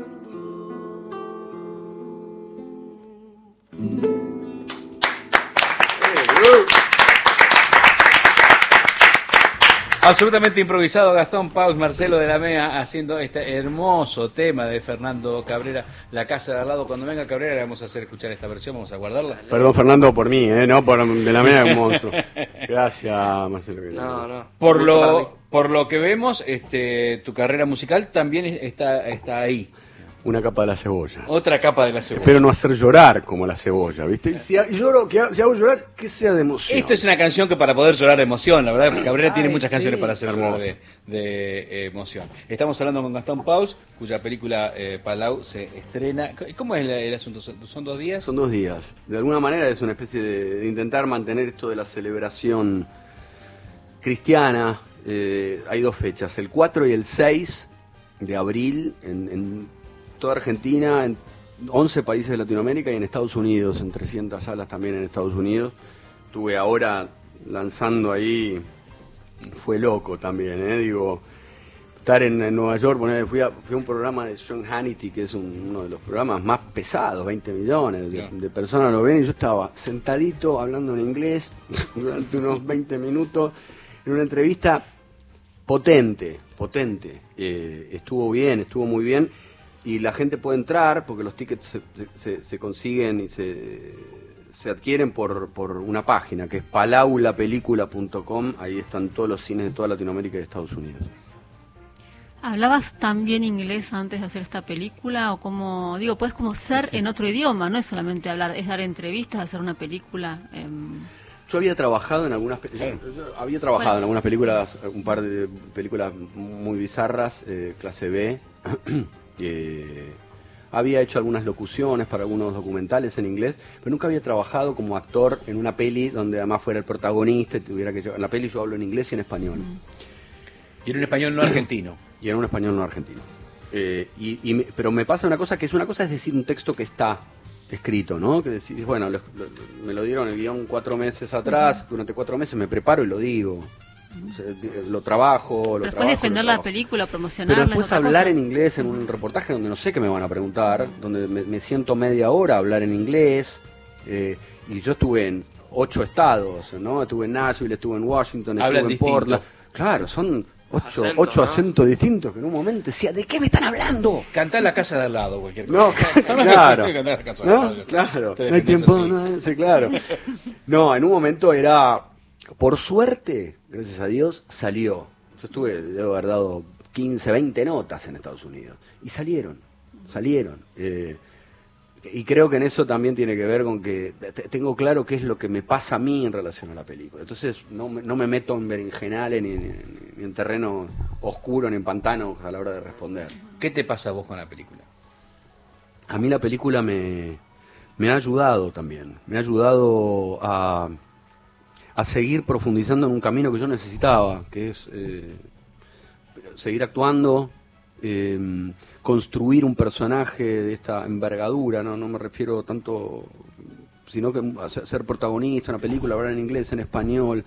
Absolutamente improvisado Gastón Paus, Marcelo de la Mea haciendo este hermoso tema de Fernando Cabrera, La Casa de al lado. Cuando venga Cabrera le vamos a hacer escuchar esta versión, vamos a guardarla. Perdón Fernando por mí, ¿eh? No por de la Mea, un monstruo. Gracias Marcelo. No, no. Por lo, por lo que vemos, este, tu carrera musical también está, está ahí. Una capa de la cebolla. Otra capa de la cebolla. Espero no hacer llorar como la cebolla, ¿viste? Si lloro, que si hago llorar, que sea de emoción. Esto es una canción que para poder llorar de emoción, la verdad, Cabrera Ay, tiene muchas sí, canciones para hacer hermoso. llorar de, de eh, emoción. Estamos hablando con Gastón Paus, cuya película eh, Palau se estrena. ¿Cómo es el, el asunto? ¿Son dos días? Son dos días. De alguna manera es una especie de, de intentar mantener esto de la celebración cristiana. Eh, hay dos fechas, el cuatro y el seis de abril en, en toda Argentina, en once países de Latinoamérica y en Estados Unidos, en trescientas salas también en Estados Unidos. Estuve ahora lanzando ahí, fue loco también, ¿eh? Digo, estar en, en Nueva York, bueno, fui, a, fui a un programa de Sean Hannity, que es un, uno de los programas más pesados, veinte millones de, de personas lo ven, y yo estaba sentadito hablando en inglés durante unos veinte minutos en una entrevista potente, potente, eh, estuvo bien, estuvo muy bien. Y la gente puede entrar porque los tickets se, se, se consiguen y se, se adquieren por, por una página que es palau la película punto com. Ahí están todos los cines de toda Latinoamérica y Estados Unidos. ¿Hablabas también inglés antes de hacer esta película? O como, digo, puedes como ser sí. en otro idioma, no es solamente hablar, es dar entrevistas, hacer una película. Eh... Yo había trabajado en algunas películas, había trabajado bueno. en algunas películas, un par de películas muy bizarras, eh, clase B. eh, había hecho algunas locuciones para algunos documentales en inglés, pero nunca había trabajado como actor en una peli donde además fuera el protagonista y tuviera que llevar. En la peli yo hablo en inglés y en español. Y en un español no argentino. Y en un español no argentino. Eh, y, y me, pero me pasa una cosa que es una cosa es decir un texto que está escrito, ¿no? Que decís, bueno, lo, lo, me lo dieron el guión cuatro meses atrás, uh-huh. durante cuatro meses me preparo y lo digo. O sea, lo trabajo, lo pero trabajo. Después defender lo la película, promocionarla. Pero después hablar cosa. en inglés en un reportaje donde no sé qué me van a preguntar, donde me, me siento media hora a hablar en inglés. Eh, y yo estuve en ocho estados, ¿no? Estuve en Nashville, estuve en Washington, Hablan estuve en distinto. Portland. Claro, son ocho, Acento, ocho ¿no? acentos distintos que en un momento decía, ¿de qué me están hablando? Cantá en la casa de al lado, cualquier No, cosa. claro. Cantar en la casa de al No, lado. claro. Te No hay defendés tiempo, así. no, sí, claro. No, en un momento era, por suerte, gracias a Dios, salió. Yo estuve, debo haber dado quince, veinte notas en Estados Unidos. Y salieron, salieron. Eh, y creo que en eso también tiene que ver con que t- tengo claro qué es lo que me pasa a mí en relación a la película. Entonces no me, no me meto en berenjenales, ni, ni, ni en terreno oscuro, ni en pantanos a la hora de responder. ¿Qué te pasa a vos con la película? A mí la película me, me ha ayudado también. Me ha ayudado a... a seguir profundizando en un camino que yo necesitaba, que es eh, seguir actuando, eh, construir un personaje de esta envergadura, no no me refiero tanto, sino que a ser protagonista en una película, hablar en inglés, en español,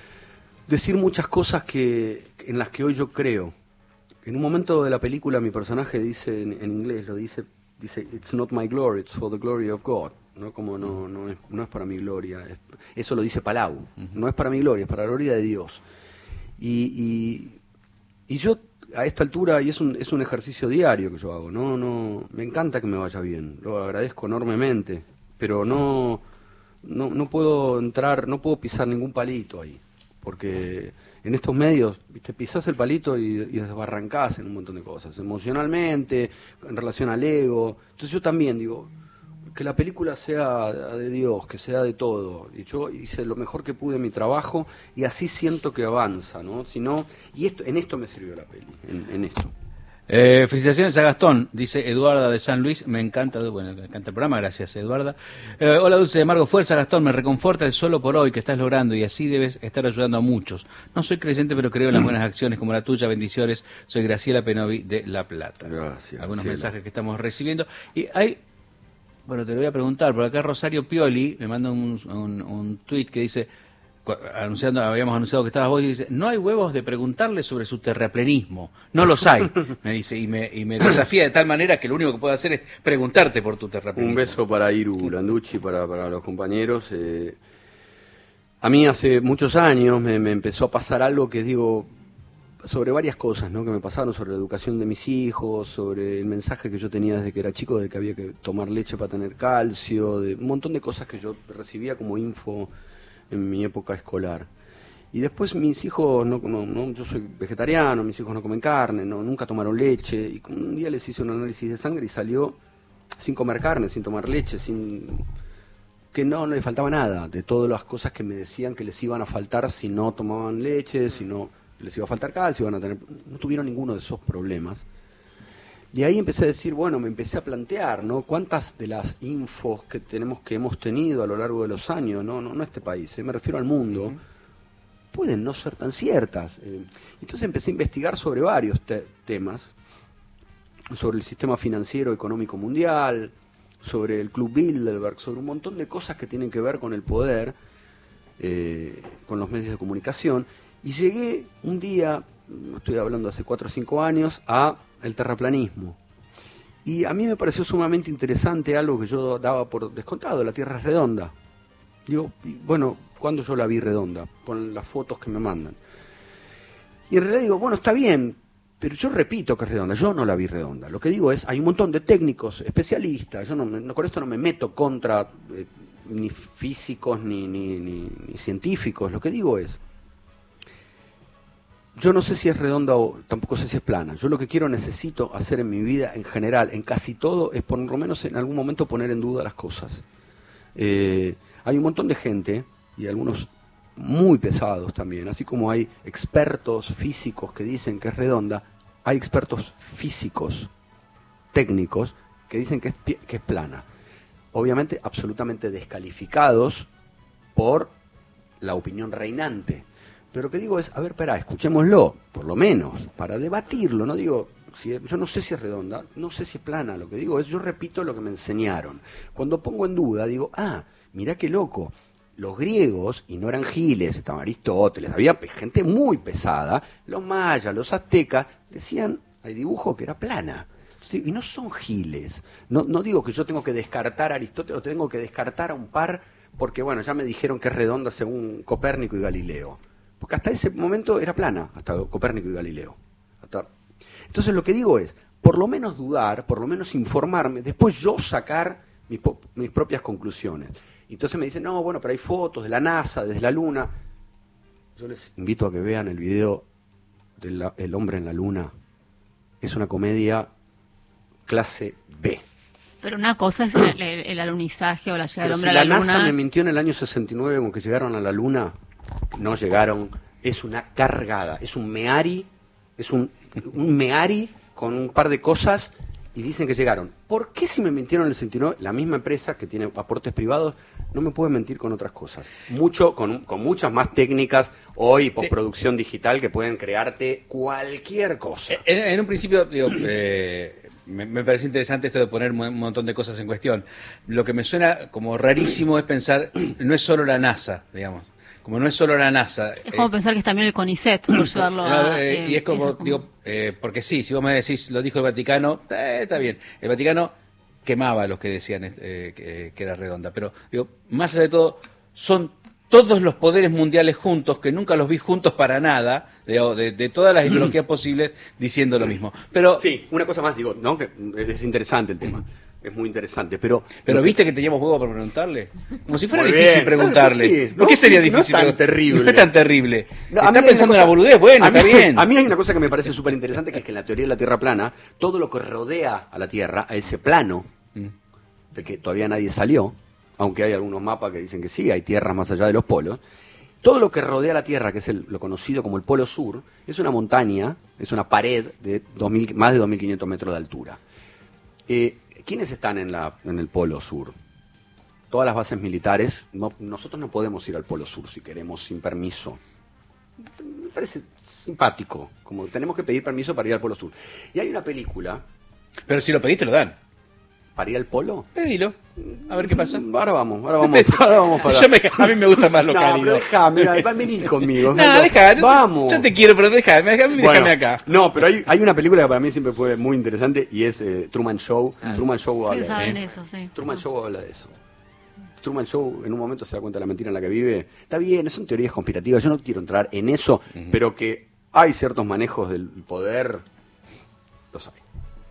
decir muchas cosas que en las que hoy yo creo. En un momento de la película mi personaje dice en, en inglés, lo dice, dice, "It's not my glory, it's for the glory of God". ¿No? Como no, no, es, no es para mi gloria, es, eso lo dice Palau, uh-huh. no es para mi gloria, es para la gloria de Dios. Y, y, y yo a esta altura, y es un, es un ejercicio diario que yo hago, no, no, me encanta que me vaya bien, lo agradezco enormemente, pero no, no, no puedo entrar, no puedo pisar ningún palito ahí, porque en estos medios, viste, pisás el palito y, y desbarrancás en un montón de cosas, emocionalmente, en relación al ego. Entonces yo también digo, que la película sea de Dios, que sea de todo. Y yo hice lo mejor que pude en mi trabajo y así siento que avanza, ¿no? Si no, y esto, en esto me sirvió la peli, en, en esto. Eh, felicitaciones a Gastón, dice Eduarda de San Luis, me encanta, bueno, me encanta el programa, gracias Eduarda. Eh, hola Dulce de Margo, fuerza Gastón, me reconforta el solo por hoy que estás logrando y así debes estar ayudando a muchos. No soy creyente pero creo en las buenas acciones como la tuya, bendiciones, soy Graciela Penovi de La Plata. Gracias. Algunos Graciela. mensajes que estamos recibiendo y hay... Bueno, te lo voy a preguntar, por acá Rosario Pioli me manda un, un, un tuit que dice, anunciando, habíamos anunciado que estabas vos, y dice, no hay huevos de preguntarle sobre su terraplenismo, no los hay, me dice, y me, y me desafía de tal manera que lo único que puedo hacer es preguntarte por tu terraplenismo. Un beso para Iru Landucci, para, para los compañeros. Eh, a mí hace muchos años me, me empezó a pasar algo que digo, sobre varias cosas, ¿no? Que me pasaron, sobre la educación de mis hijos, sobre el mensaje que yo tenía desde que era chico, de que había que tomar leche para tener calcio, de un montón de cosas que yo recibía como info en mi época escolar. Y después mis hijos, no, no, no, yo soy vegetariano, mis hijos no comen carne, no, nunca tomaron leche, y un día les hice un análisis de sangre y salió sin comer carne, sin tomar leche, sin... que no, no le faltaba nada, de todas las cosas que me decían que les iban a faltar si no tomaban leche, si no... les iba a faltar calcio, iban a tener, no tuvieron ninguno de esos problemas. Y ahí empecé a decir, bueno, me empecé a plantear, ¿no? ¿Cuántas de las infos que tenemos, que hemos tenido a lo largo de los años, no, no, no este país, eh, me refiero al mundo, uh-huh. pueden no ser tan ciertas? Eh, entonces empecé a investigar sobre varios te- temas, sobre el sistema financiero económico mundial, sobre el Club Bilderberg, sobre un montón de cosas que tienen que ver con el poder, eh, con los medios de comunicación. Y llegué un día, estoy hablando hace cuatro o cinco años, a el terraplanismo. Y a mí me pareció sumamente interesante algo que yo daba por descontado, la Tierra es redonda. Digo, bueno, ¿cuándo yo la vi redonda? Con las fotos que me mandan. Y en realidad digo, bueno, está bien, pero yo repito que es redonda, yo no la vi redonda. Lo que digo es, hay un montón de técnicos, especialistas, yo no, no con esto no me meto contra eh, ni físicos ni, ni, ni, ni científicos, lo que digo es, yo no sé si es redonda o tampoco sé si es plana. Yo lo que quiero, necesito hacer en mi vida en general, en casi todo, es por lo menos en algún momento poner en duda las cosas. Eh, hay un montón de gente, y algunos muy pesados también, así como hay expertos físicos que dicen que es redonda, hay expertos físicos, técnicos, que dicen que es, que es plana. Obviamente absolutamente descalificados por la opinión reinante. Pero lo que digo es, a ver, espera, escuchémoslo, por lo menos, para debatirlo. No digo, si, yo no sé si es redonda, no sé si es plana. Lo que digo es, yo repito lo que me enseñaron. Cuando pongo en duda, digo, ah, mirá qué loco. Los griegos, y no eran giles, estaba Aristóteles, había gente muy pesada. Los mayas, los aztecas, decían, hay dibujo que era plana. Sí, y no son giles. No, no digo que yo tengo que descartar a Aristóteles, o tengo que descartar a un par, porque bueno, ya me dijeron que es redonda según Copérnico y Galileo. Porque hasta ese momento era plana, hasta Copérnico y Galileo. Hasta... Entonces lo que digo es, por lo menos dudar, por lo menos informarme, después yo sacar mis, mis propias conclusiones. Entonces me dicen, no, bueno, pero hay fotos de la NASA, desde la Luna. Yo les invito a que vean el video del El hombre en la Luna. Es una comedia clase B. Pero una cosa es el, el, el alunizaje o la llegada del hombre si a la, la Luna. La NASA me mintió en el año sesenta y nueve con que llegaron a la Luna. No llegaron. Es una cargada. Es un meari. Es un, un meari con un par de cosas y dicen que llegaron. ¿Por qué si me mintieron en el sesenta y nueve? La misma empresa que tiene aportes privados no me puede mentir con otras cosas. Mucho, con, con muchas más técnicas hoy, postproducción digital, que pueden crearte cualquier cosa. En, en un principio, digo, eh, me, me parece interesante esto de poner un montón de cosas en cuestión. Lo que me suena como rarísimo es pensar, no es solo la NASA, digamos. Como no es solo la NASA. Es como eh, pensar que es también el CONICET, por llevarlo a... Eh, y es como, como... digo, eh, porque sí, si vos me decís, lo dijo el Vaticano, eh, está bien. El Vaticano quemaba a los que decían eh, que, que era redonda. Pero, digo, más allá de todo, son todos los poderes mundiales juntos, que nunca los vi juntos para nada, de, de, de todas las ideologías posibles, diciendo lo mismo. Pero sí, una cosa más, digo, ¿no? Que es interesante el tema. Es muy interesante, pero... Pero viste que teníamos huevo para preguntarle. Como si fuera difícil bien preguntarle. ¿Por qué, ¿Por qué sería difícil? No es tan terrible. No es tan terrible. No, está pensando en la boludez, bueno, a mí, está bien. A mí hay una cosa que me parece súper interesante, que es que en la teoría de la Tierra plana, todo lo que rodea a la Tierra, a ese plano, mm. de que todavía nadie salió, aunque hay algunos mapas que dicen que sí, hay tierras más allá de los polos, todo lo que rodea la Tierra, que es el, lo conocido como el Polo Sur, es una montaña, es una pared de dos mil, más de dos mil quinientos metros de altura. Eh, ¿Quiénes están en, la, en el Polo Sur? Todas las bases militares. No, nosotros no podemos ir al Polo Sur si queremos sin permiso. Me parece simpático, como tenemos que pedir permiso para ir al Polo Sur. Y hay una película... Pero si lo pediste, lo dan. ¿Para ir al Polo? Pedilo. A ver qué pasa. Ahora vamos, ahora vamos. Ahora vamos para... Yo me, a mí me gusta más lo cálido. No, pero déjame, vení conmigo. No, deja, yo, vamos. Yo te quiero, pero déjame, déjame, bueno, déjame acá. No, pero hay, hay una película que para mí siempre fue muy interesante y es eh, Truman Show. Ah. Truman Show habla de eso. eso sí. Truman Show habla de eso. Truman Show en un momento se da cuenta de la mentira en la que vive. Está bien, son teorías conspirativas, yo no quiero entrar en eso, uh-huh. pero que hay ciertos manejos del poder, los hay.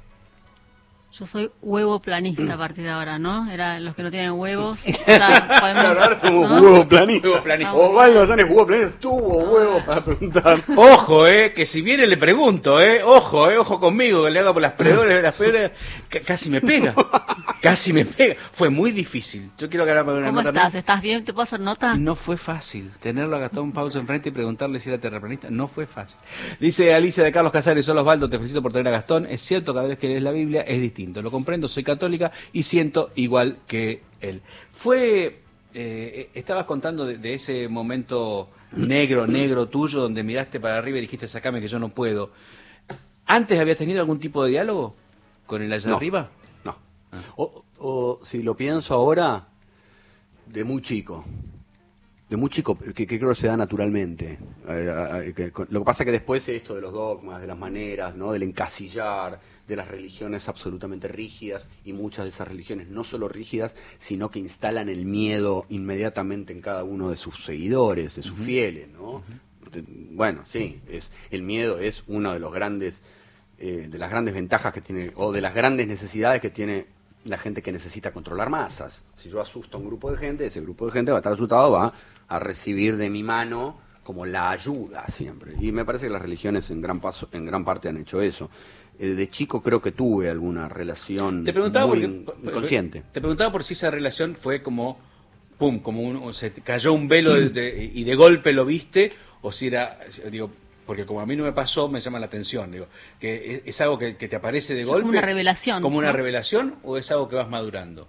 Yo soy huevo planista a partir de ahora, ¿no? Era los que no tienen huevos. O sea, podemos, claro, ahora somos ¿no? huevo planista. Huevo planista. Osvaldo Bazán es huevo planista. Tuvo huevo para preguntar. Ojo, eh, que si viene le pregunto, eh. Ojo, eh, ojo conmigo, que le hago por las peores, las peores. C- casi me pega. Casi me pega. Fue muy difícil. Yo quiero ganar una ¿Cómo nota. estás? ¿no? ¿Estás bien? ¿Te puedo hacer nota? No fue fácil. Tenerlo a Gastón Pauso enfrente y preguntarle si era terraplanista no fue fácil. Dice Alicia de Carlos Casares, hola Osvaldo, te felicito por traer a Gastón. Es cierto, cada vez que lees la Biblia es distinto. Lo comprendo, soy católica y siento igual que él. Fue, eh, estabas contando de, de ese momento negro, negro tuyo, donde miraste para arriba y dijiste, sacame que yo no puedo. ¿Antes habías tenido algún tipo de diálogo con el allá no, arriba? No. Ah. O, o si lo pienso ahora, de muy chico. De muy chico, que, que creo que se da naturalmente. Eh, que, lo que pasa es que después esto de los dogmas, de las maneras, ¿no? Del encasillar, de las religiones absolutamente rígidas, y muchas de esas religiones no solo rígidas, sino que instalan el miedo inmediatamente en cada uno de sus seguidores, de sus uh-huh. fieles, ¿no? Uh-huh. Bueno, sí, es el miedo es uno de los grandes, eh, de las grandes ventajas que tiene, o de las grandes necesidades que tiene la gente que necesita controlar masas. Si yo asusto a un grupo de gente, ese grupo de gente va a estar asustado, va a recibir de mi mano como la ayuda siempre. Y me parece que las religiones en gran paso, en gran parte han hecho eso. Eh, de chico creo que tuve alguna relación Te preguntaba muy porque, inconsciente. Te preguntaba por si esa relación fue como, pum, como un, se te cayó un velo de, de, y de golpe lo viste, o si era, digo, porque como a mí no me pasó, me llama la atención, digo, que es, es algo que, que te aparece de Es golpe. como una revelación. ¿Como una ¿no? revelación o es algo que vas madurando?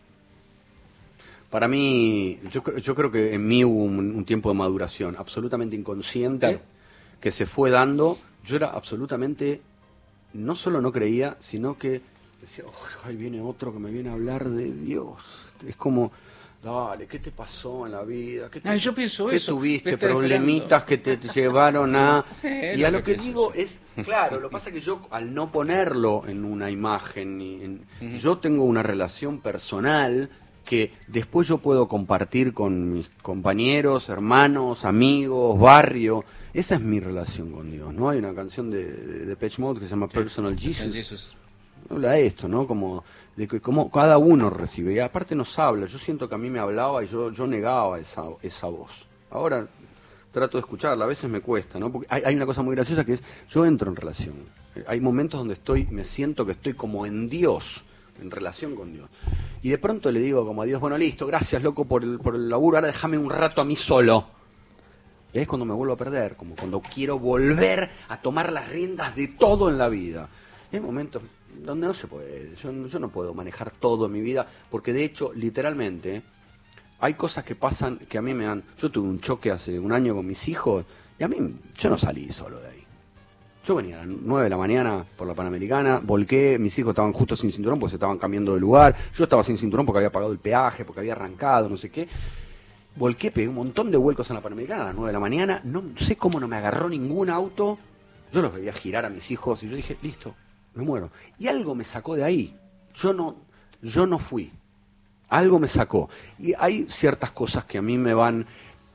Para mí, yo, yo creo que en mí hubo un, un tiempo de maduración absolutamente inconsciente, Claro. que se fue dando. Yo era absolutamente, no solo no creía, sino que decía, oh, ahí viene otro que me viene a hablar de Dios. Es como, dale, ¿qué te pasó en la vida? ¿Qué, te, Ay, yo pienso ¿qué eso. tuviste? Estoy Problemitas que te, te llevaron a... Sí, es y lo a lo que que pienso, digo sí. es, claro, lo que pasa es que yo, al no ponerlo en una imagen, ni en- Ujú. yo tengo una relación personal que después yo puedo compartir con mis compañeros, hermanos, amigos, barrio. Esa es mi relación con Dios, ¿no? Hay una canción de, de Depeche Mode que se llama Personal Jesus. Jesus. Habla de esto, ¿no? Como de que como cada uno recibe. Y aparte nos habla. Yo siento que a mí me hablaba y yo, yo negaba esa, esa voz. Ahora trato de escucharla, a veces me cuesta, ¿no? Porque hay, hay una cosa muy graciosa que es, yo entro en relación. Hay momentos donde estoy, me siento que estoy como en Dios, en relación con Dios. Y de pronto le digo como a Dios, bueno, listo, gracias, loco, por el, por el laburo, ahora déjame un rato a mí solo. Y ahí es cuando me vuelvo a perder, como cuando quiero volver a tomar las riendas de todo en la vida. Hay momentos donde no se puede, yo, yo no puedo manejar todo en mi vida, porque de hecho, literalmente, hay cosas que pasan que a mí me han... Yo tuve un choque hace un año con mis hijos, y a mí, yo no salí solo de ahí. Yo venía a las nueve de la mañana por la Panamericana, volqué, mis hijos estaban justo sin cinturón porque se estaban cambiando de lugar, yo estaba sin cinturón porque había pagado el peaje, porque había arrancado, no sé qué. Volqué, pegué un montón de vuelcos en la Panamericana a las nueve de la mañana, no sé cómo no me agarró ningún auto, yo los veía girar a mis hijos y yo dije, listo, me muero. Y algo me sacó de ahí, yo no, yo no fui, algo me sacó. Y hay ciertas cosas que a mí me van,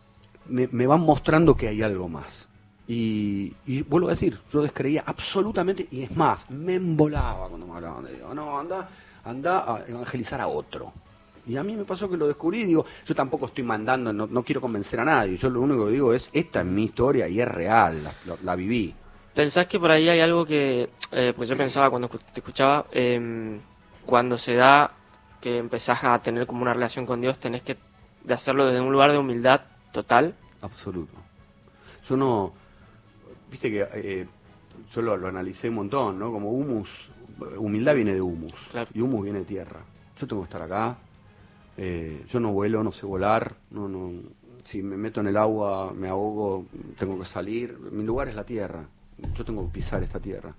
me, me van mostrando que hay algo más. Y, y vuelvo a decir, yo descreía absolutamente, y es más, me embolaba cuando me hablaban de Dios. No, anda, anda a evangelizar a otro. Y a mí me pasó que lo descubrí y digo, yo tampoco estoy mandando, no, no quiero convencer a nadie. Yo lo único que digo es, esta es mi historia y es real, la, la, la viví. ¿Pensás que por ahí hay algo que, eh, pues yo pensaba cuando escu- te escuchaba, eh, cuando se da que empezás a tener como una relación con Dios, tenés que de hacerlo desde un lugar de humildad total? Absoluto. Yo no, viste que eh, yo lo, lo analicé un montón, ¿no? Como humus, humildad viene de humus, Claro. y humus viene de tierra. Yo tengo que estar acá, eh, yo no vuelo, no sé volar, no, no, si me meto en el agua me ahogo, tengo que salir, mi lugar es la tierra, yo tengo que pisar esta tierra.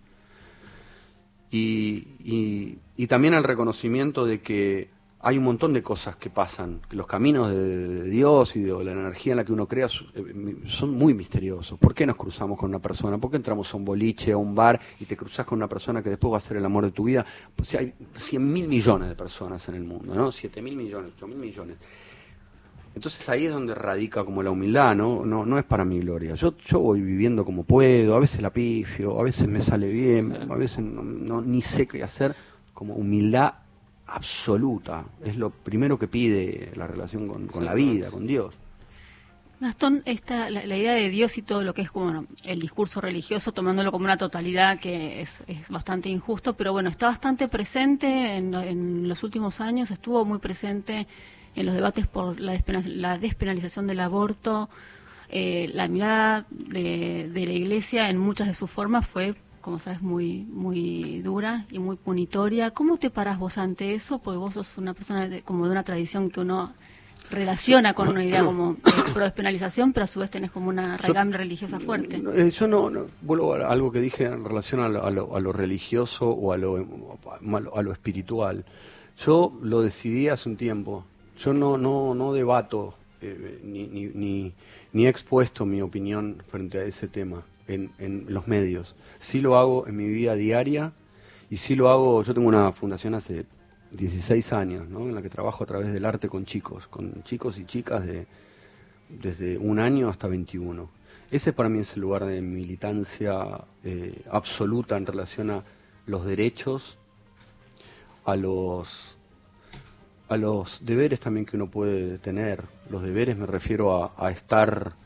Y, y, y también el reconocimiento de que hay un montón de cosas que pasan, que los caminos de, de Dios y de la energía en la que uno crea son muy misteriosos. ¿Por qué nos cruzamos con una persona? ¿Por qué entramos a un boliche, a un bar y te cruzas con una persona que después va a ser el amor de tu vida? Pues si hay cien mil millones de personas en el mundo, ¿no? siete mil millones, ocho mil millones. Entonces ahí es donde radica como la humildad, ¿no? No, no es para mi gloria. Yo, yo voy viviendo como puedo, a veces la pifio, a veces me sale bien, a veces no, no, ni sé qué hacer, como humildad absoluta. Es lo primero que pide la relación con, con la vida, con Dios. Gastón, esta, la, la idea de Dios y todo lo que es como bueno, el discurso religioso, tomándolo como una totalidad que es, es bastante injusto, pero bueno, está bastante presente en, en los últimos años, estuvo muy presente en los debates por la, despenal, la despenalización del aborto. Eh, la mirada de, de la Iglesia en muchas de sus formas fue, como sabes, muy muy dura y muy punitoria. ¿Cómo te parás vos ante eso? Porque vos sos una persona de, como de una tradición que uno relaciona con una idea como de pro despenalización, pero a su vez tenés como una raigambre religiosa fuerte. No, eh, yo no, no, vuelvo a algo que dije en relación a lo, a lo, a lo religioso o a lo, a lo, a lo espiritual. Yo lo decidí hace un tiempo. Yo no, no, no debato eh, ni, ni, ni, ni he expuesto mi opinión frente a ese tema en, en los medios. Sí lo hago en mi vida diaria y sí lo hago, yo tengo una fundación hace dieciséis años, ¿no? En la que trabajo a través del arte con chicos, con chicos y chicas de desde un año hasta veintiuno. Ese para mí es el lugar de militancia eh, absoluta en relación a los derechos, a los a los deberes también que uno puede tener. Los deberes me refiero a, a estar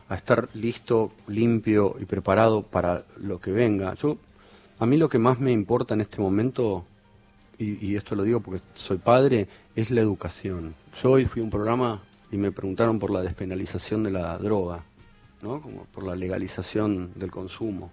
a estar listo, limpio y preparado para lo que venga. Yo, a mí lo que más me importa en este momento, y, y esto lo digo porque soy padre, es la educación. Yo hoy fui a un programa y me preguntaron por la despenalización de la droga, ¿no? Como por la legalización del consumo.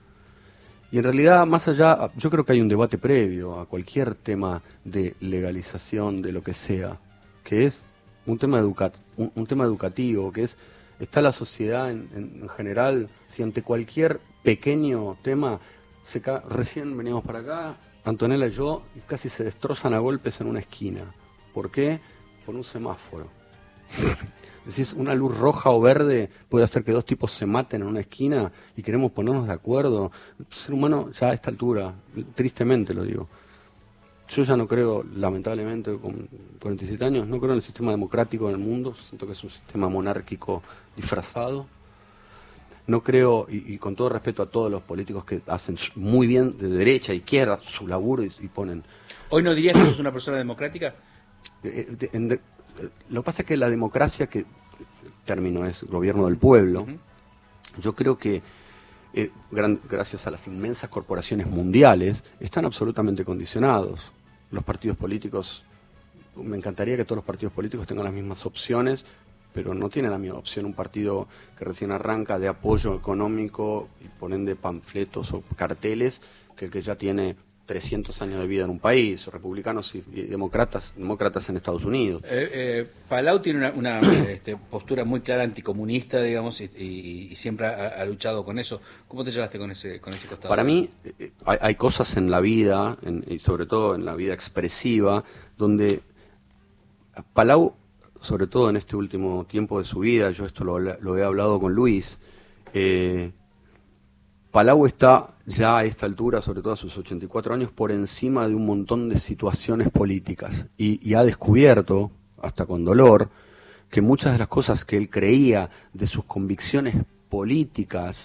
Y en realidad, más allá, yo creo que hay un debate previo a cualquier tema de legalización de lo que sea, que es un tema, educa un, un tema educativo, que es, está la sociedad en, en, en general, si ante cualquier pequeño tema, se ca recién veníamos para acá, Antonella y yo, y casi se destrozan a golpes en una esquina. ¿Por qué? Por un semáforo. Decís, una luz roja o verde puede hacer que dos tipos se maten en una esquina y queremos ponernos de acuerdo. El ser humano ya a esta altura, tristemente lo digo, yo ya no creo, lamentablemente, con cuarenta y siete años, no creo en el sistema democrático del mundo, siento que es un sistema monárquico disfrazado. No creo, y, y con todo respeto a todos los políticos que hacen muy bien de derecha a izquierda su laburo y, y ponen... ¿Hoy no dirías que sos una persona democrática? Eh, de, en de, Lo que pasa es que la democracia, que el término es gobierno del pueblo, uh-huh. yo creo que eh, gran, gracias a las inmensas corporaciones mundiales, están absolutamente condicionados. Los partidos políticos, me encantaría que todos los partidos políticos tengan las mismas opciones, pero no tiene la misma opción un partido que recién arranca de apoyo económico y ponen de panfletos o carteles que el que ya tiene trescientos años de vida en un país, republicanos y, y demócratas demócratas en Estados Unidos. Eh, eh, Palau tiene una, una este, postura muy clara anticomunista, digamos, y, y, y siempre ha, ha luchado con eso. ¿Cómo te llevaste con ese, con ese costado? Para mí, eh, hay, hay cosas en la vida, en, y sobre todo en la vida expresiva, donde Palau, sobre todo en este último tiempo de su vida, yo esto lo, lo he hablado con Luis, eh, Palau está ya a esta altura, sobre todo a sus ochenta y cuatro años, por encima de un montón de situaciones políticas y, y ha descubierto, hasta con dolor, que muchas de las cosas que él creía de sus convicciones políticas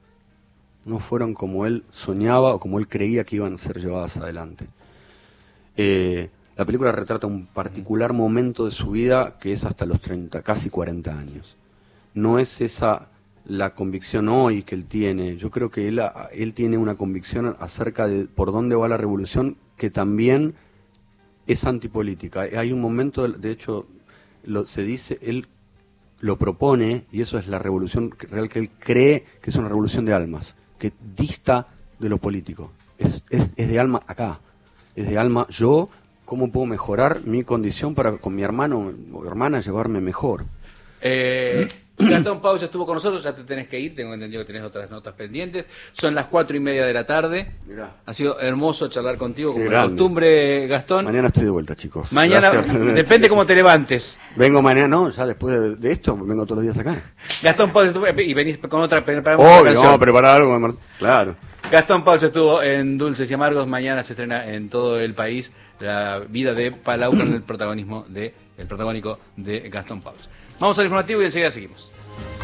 no fueron como él soñaba o como él creía que iban a ser llevadas adelante. Eh, la película retrata un particular momento de su vida que es hasta los treinta, casi cuarenta años. No es esa la convicción hoy que él tiene. Yo creo que él, él tiene una convicción acerca de por dónde va la revolución que también es antipolítica. Hay un momento, de hecho, lo, se dice, él lo propone, y eso es la revolución real que él cree que es una revolución de almas, que dista de lo político. Es, es, es de alma acá, es de alma yo, cómo puedo mejorar mi condición para con mi hermano o hermana llevarme mejor. Eh... Gastón Pauls estuvo con nosotros, ya te tenés que ir, tengo entendido que tenés otras notas pendientes. Son las cuatro y media de la tarde. Mirá. Ha sido hermoso charlar contigo, como de costumbre, Gastón. Mañana estoy de vuelta, chicos. Mañana, gracias. Depende cómo te levantes. Vengo mañana, no, ya después de, de esto, vengo todos los días acá. Gastón Pauls estuvo, y venís con otra, preparamos Obvio, otra canción. Vamos a preparar algo, claro. Gastón Pauls estuvo en Dulces y Amargos, mañana se estrena en todo el país la vida de Palau con el protagonismo de, el protagónico de Gastón Pauls. Vamos al informativo y enseguida seguimos.